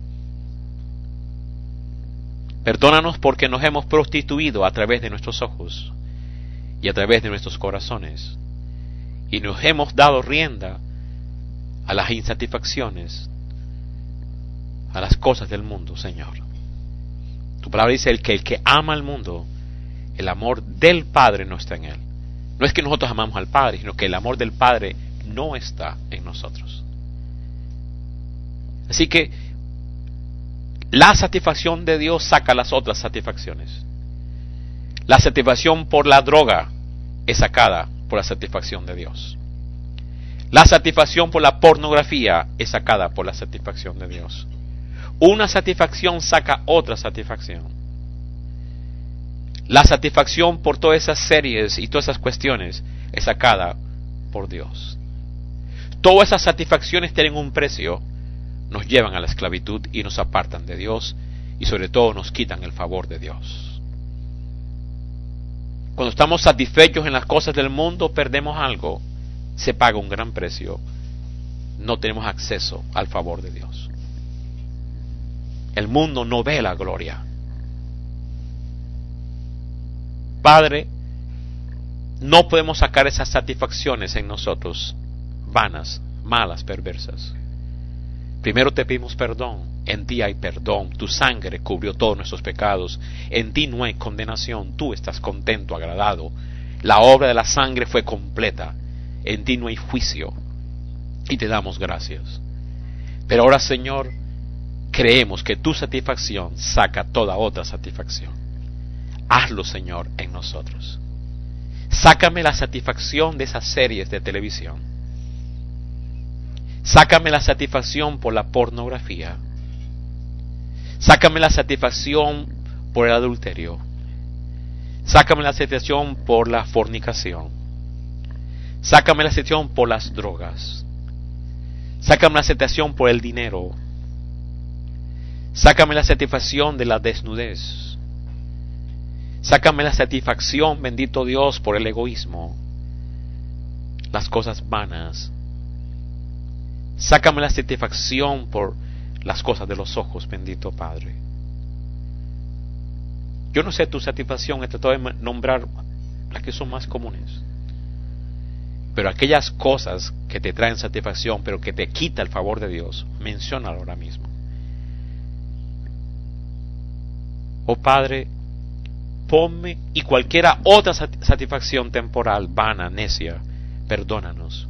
Speaker 1: Perdónanos porque nos hemos prostituido a través de nuestros ojos y a través de nuestros corazones, y nos hemos dado rienda a las insatisfacciones, a las cosas del mundo, Señor. Tu palabra dice el que el que ama al mundo, el amor del Padre no está en él. No es que nosotros amamos al Padre, sino que el amor del Padre no está en nosotros. Así que la satisfacción de Dios saca las otras satisfacciones. La satisfacción por la droga es sacada por la satisfacción de Dios. La satisfacción por la pornografía es sacada por la satisfacción de Dios. Una satisfacción saca otra satisfacción. La satisfacción por todas esas series y todas esas cuestiones es sacada por Dios. Todas esas satisfacciones tienen un precio, nos llevan a la esclavitud y nos apartan de Dios, y sobre todo nos quitan el favor de Dios. Cuando estamos satisfechos en las cosas del mundo, perdemos algo, se paga un gran precio, no tenemos acceso al favor de Dios. El mundo no ve la gloria. Padre, no podemos sacar esas satisfacciones en nosotros, vanas, malas, perversas. Primero te pedimos perdón. En ti hay perdón. Tu sangre cubrió todos nuestros pecados. En ti no hay condenación. Tú estás contento, agradado. La obra de la sangre fue completa. En ti no hay juicio. Y te damos gracias. Pero ahora, Señor, creemos que tu satisfacción saca toda otra satisfacción. Hazlo, Señor, en nosotros. Sácame la satisfacción de esas series de televisión. Sácame la satisfacción por la pornografía. Sácame la satisfacción por el adulterio. Sácame la satisfacción por la fornicación. Sácame la satisfacción por las drogas. Sácame la satisfacción por el dinero. Sácame la satisfacción de la desnudez. Sácame la satisfacción, bendito Dios, por el egoísmo, las cosas vanas. Sácame la satisfacción por las cosas de los ojos, bendito Padre. Yo no sé tu satisfacción, he tratado de nombrar las que son más comunes. Pero aquellas cosas que te traen satisfacción, pero que te quita el favor de Dios, menciónalo ahora mismo. Oh Padre, ponme y cualquiera otra satisfacción temporal, vana, necia, perdónanos.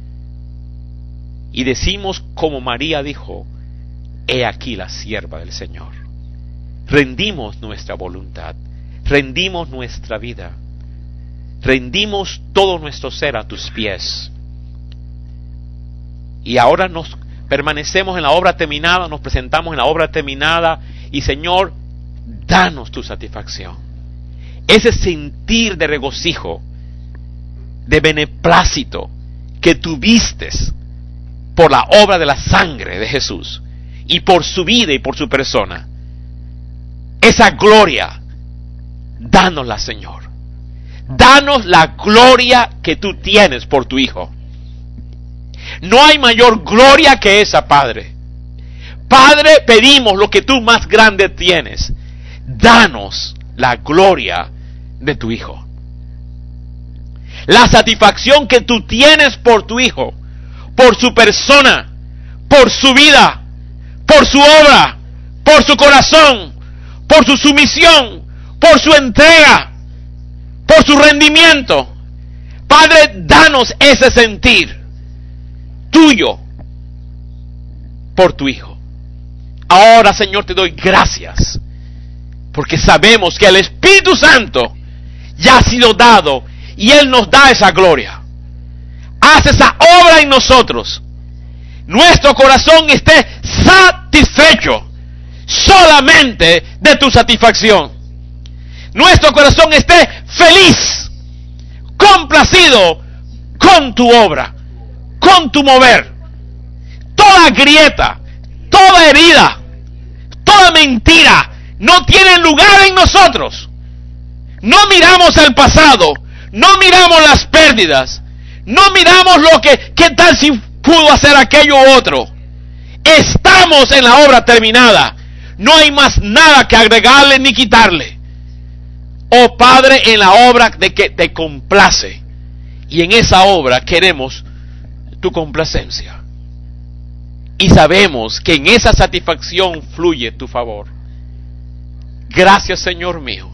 Speaker 1: Y decimos como María dijo, he aquí la sierva del Señor. Rendimos nuestra voluntad, rendimos nuestra vida, rendimos todo nuestro ser a tus pies. Y ahora nos permanecemos en la obra terminada, nos presentamos en la obra terminada, y Señor, danos tu satisfacción. Ese sentir de regocijo, de beneplácito que tuviste por la obra de la sangre de Jesús y por su vida y por su persona, esa gloria, dánosla, Señor. danos la gloria que tú tienes por tu Hijo. No hay mayor gloria que esa, Padre. Padre, pedimos lo que tú más grande tienes. Danos la gloria de tu Hijo. La satisfacción que tú tienes por tu Hijo, por su persona, por su vida, por su obra, por su corazón, por su sumisión, por su entrega, por su rendimiento. Padre, danos ese sentir tuyo por tu Hijo. Ahora, Señor, te doy gracias, porque sabemos que el Espíritu Santo ya ha sido dado y Él nos da esa gloria. Haz esa obra en nosotros. Nuestro corazón esté satisfecho solamente de tu satisfacción. Nuestro corazón esté feliz, complacido con tu obra, con tu mover. Toda grieta, toda herida, toda mentira no tiene lugar en nosotros. No miramos el pasado, no miramos las pérdidas, no miramos lo que, qué tal si pudo hacer aquello u otro. Estamos en la obra terminada. No hay más nada que agregarle ni quitarle. Oh Padre, en la obra de que te complace. Y en esa obra queremos tu complacencia. Y sabemos que en esa satisfacción fluye tu favor. Gracias, Señor mío.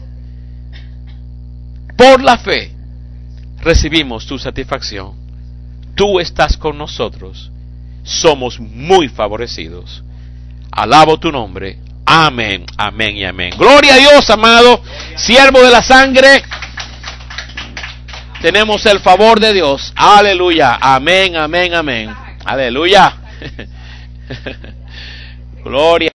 Speaker 1: Por la fe recibimos tu satisfacción. Tú estás con nosotros. Somos muy favorecidos. Alabo tu nombre. Amén, amén y amén. Gloria a Dios, amado siervo de la sangre. Tenemos el favor de Dios. Aleluya. Amén, amén, amén. Aleluya. Gloria.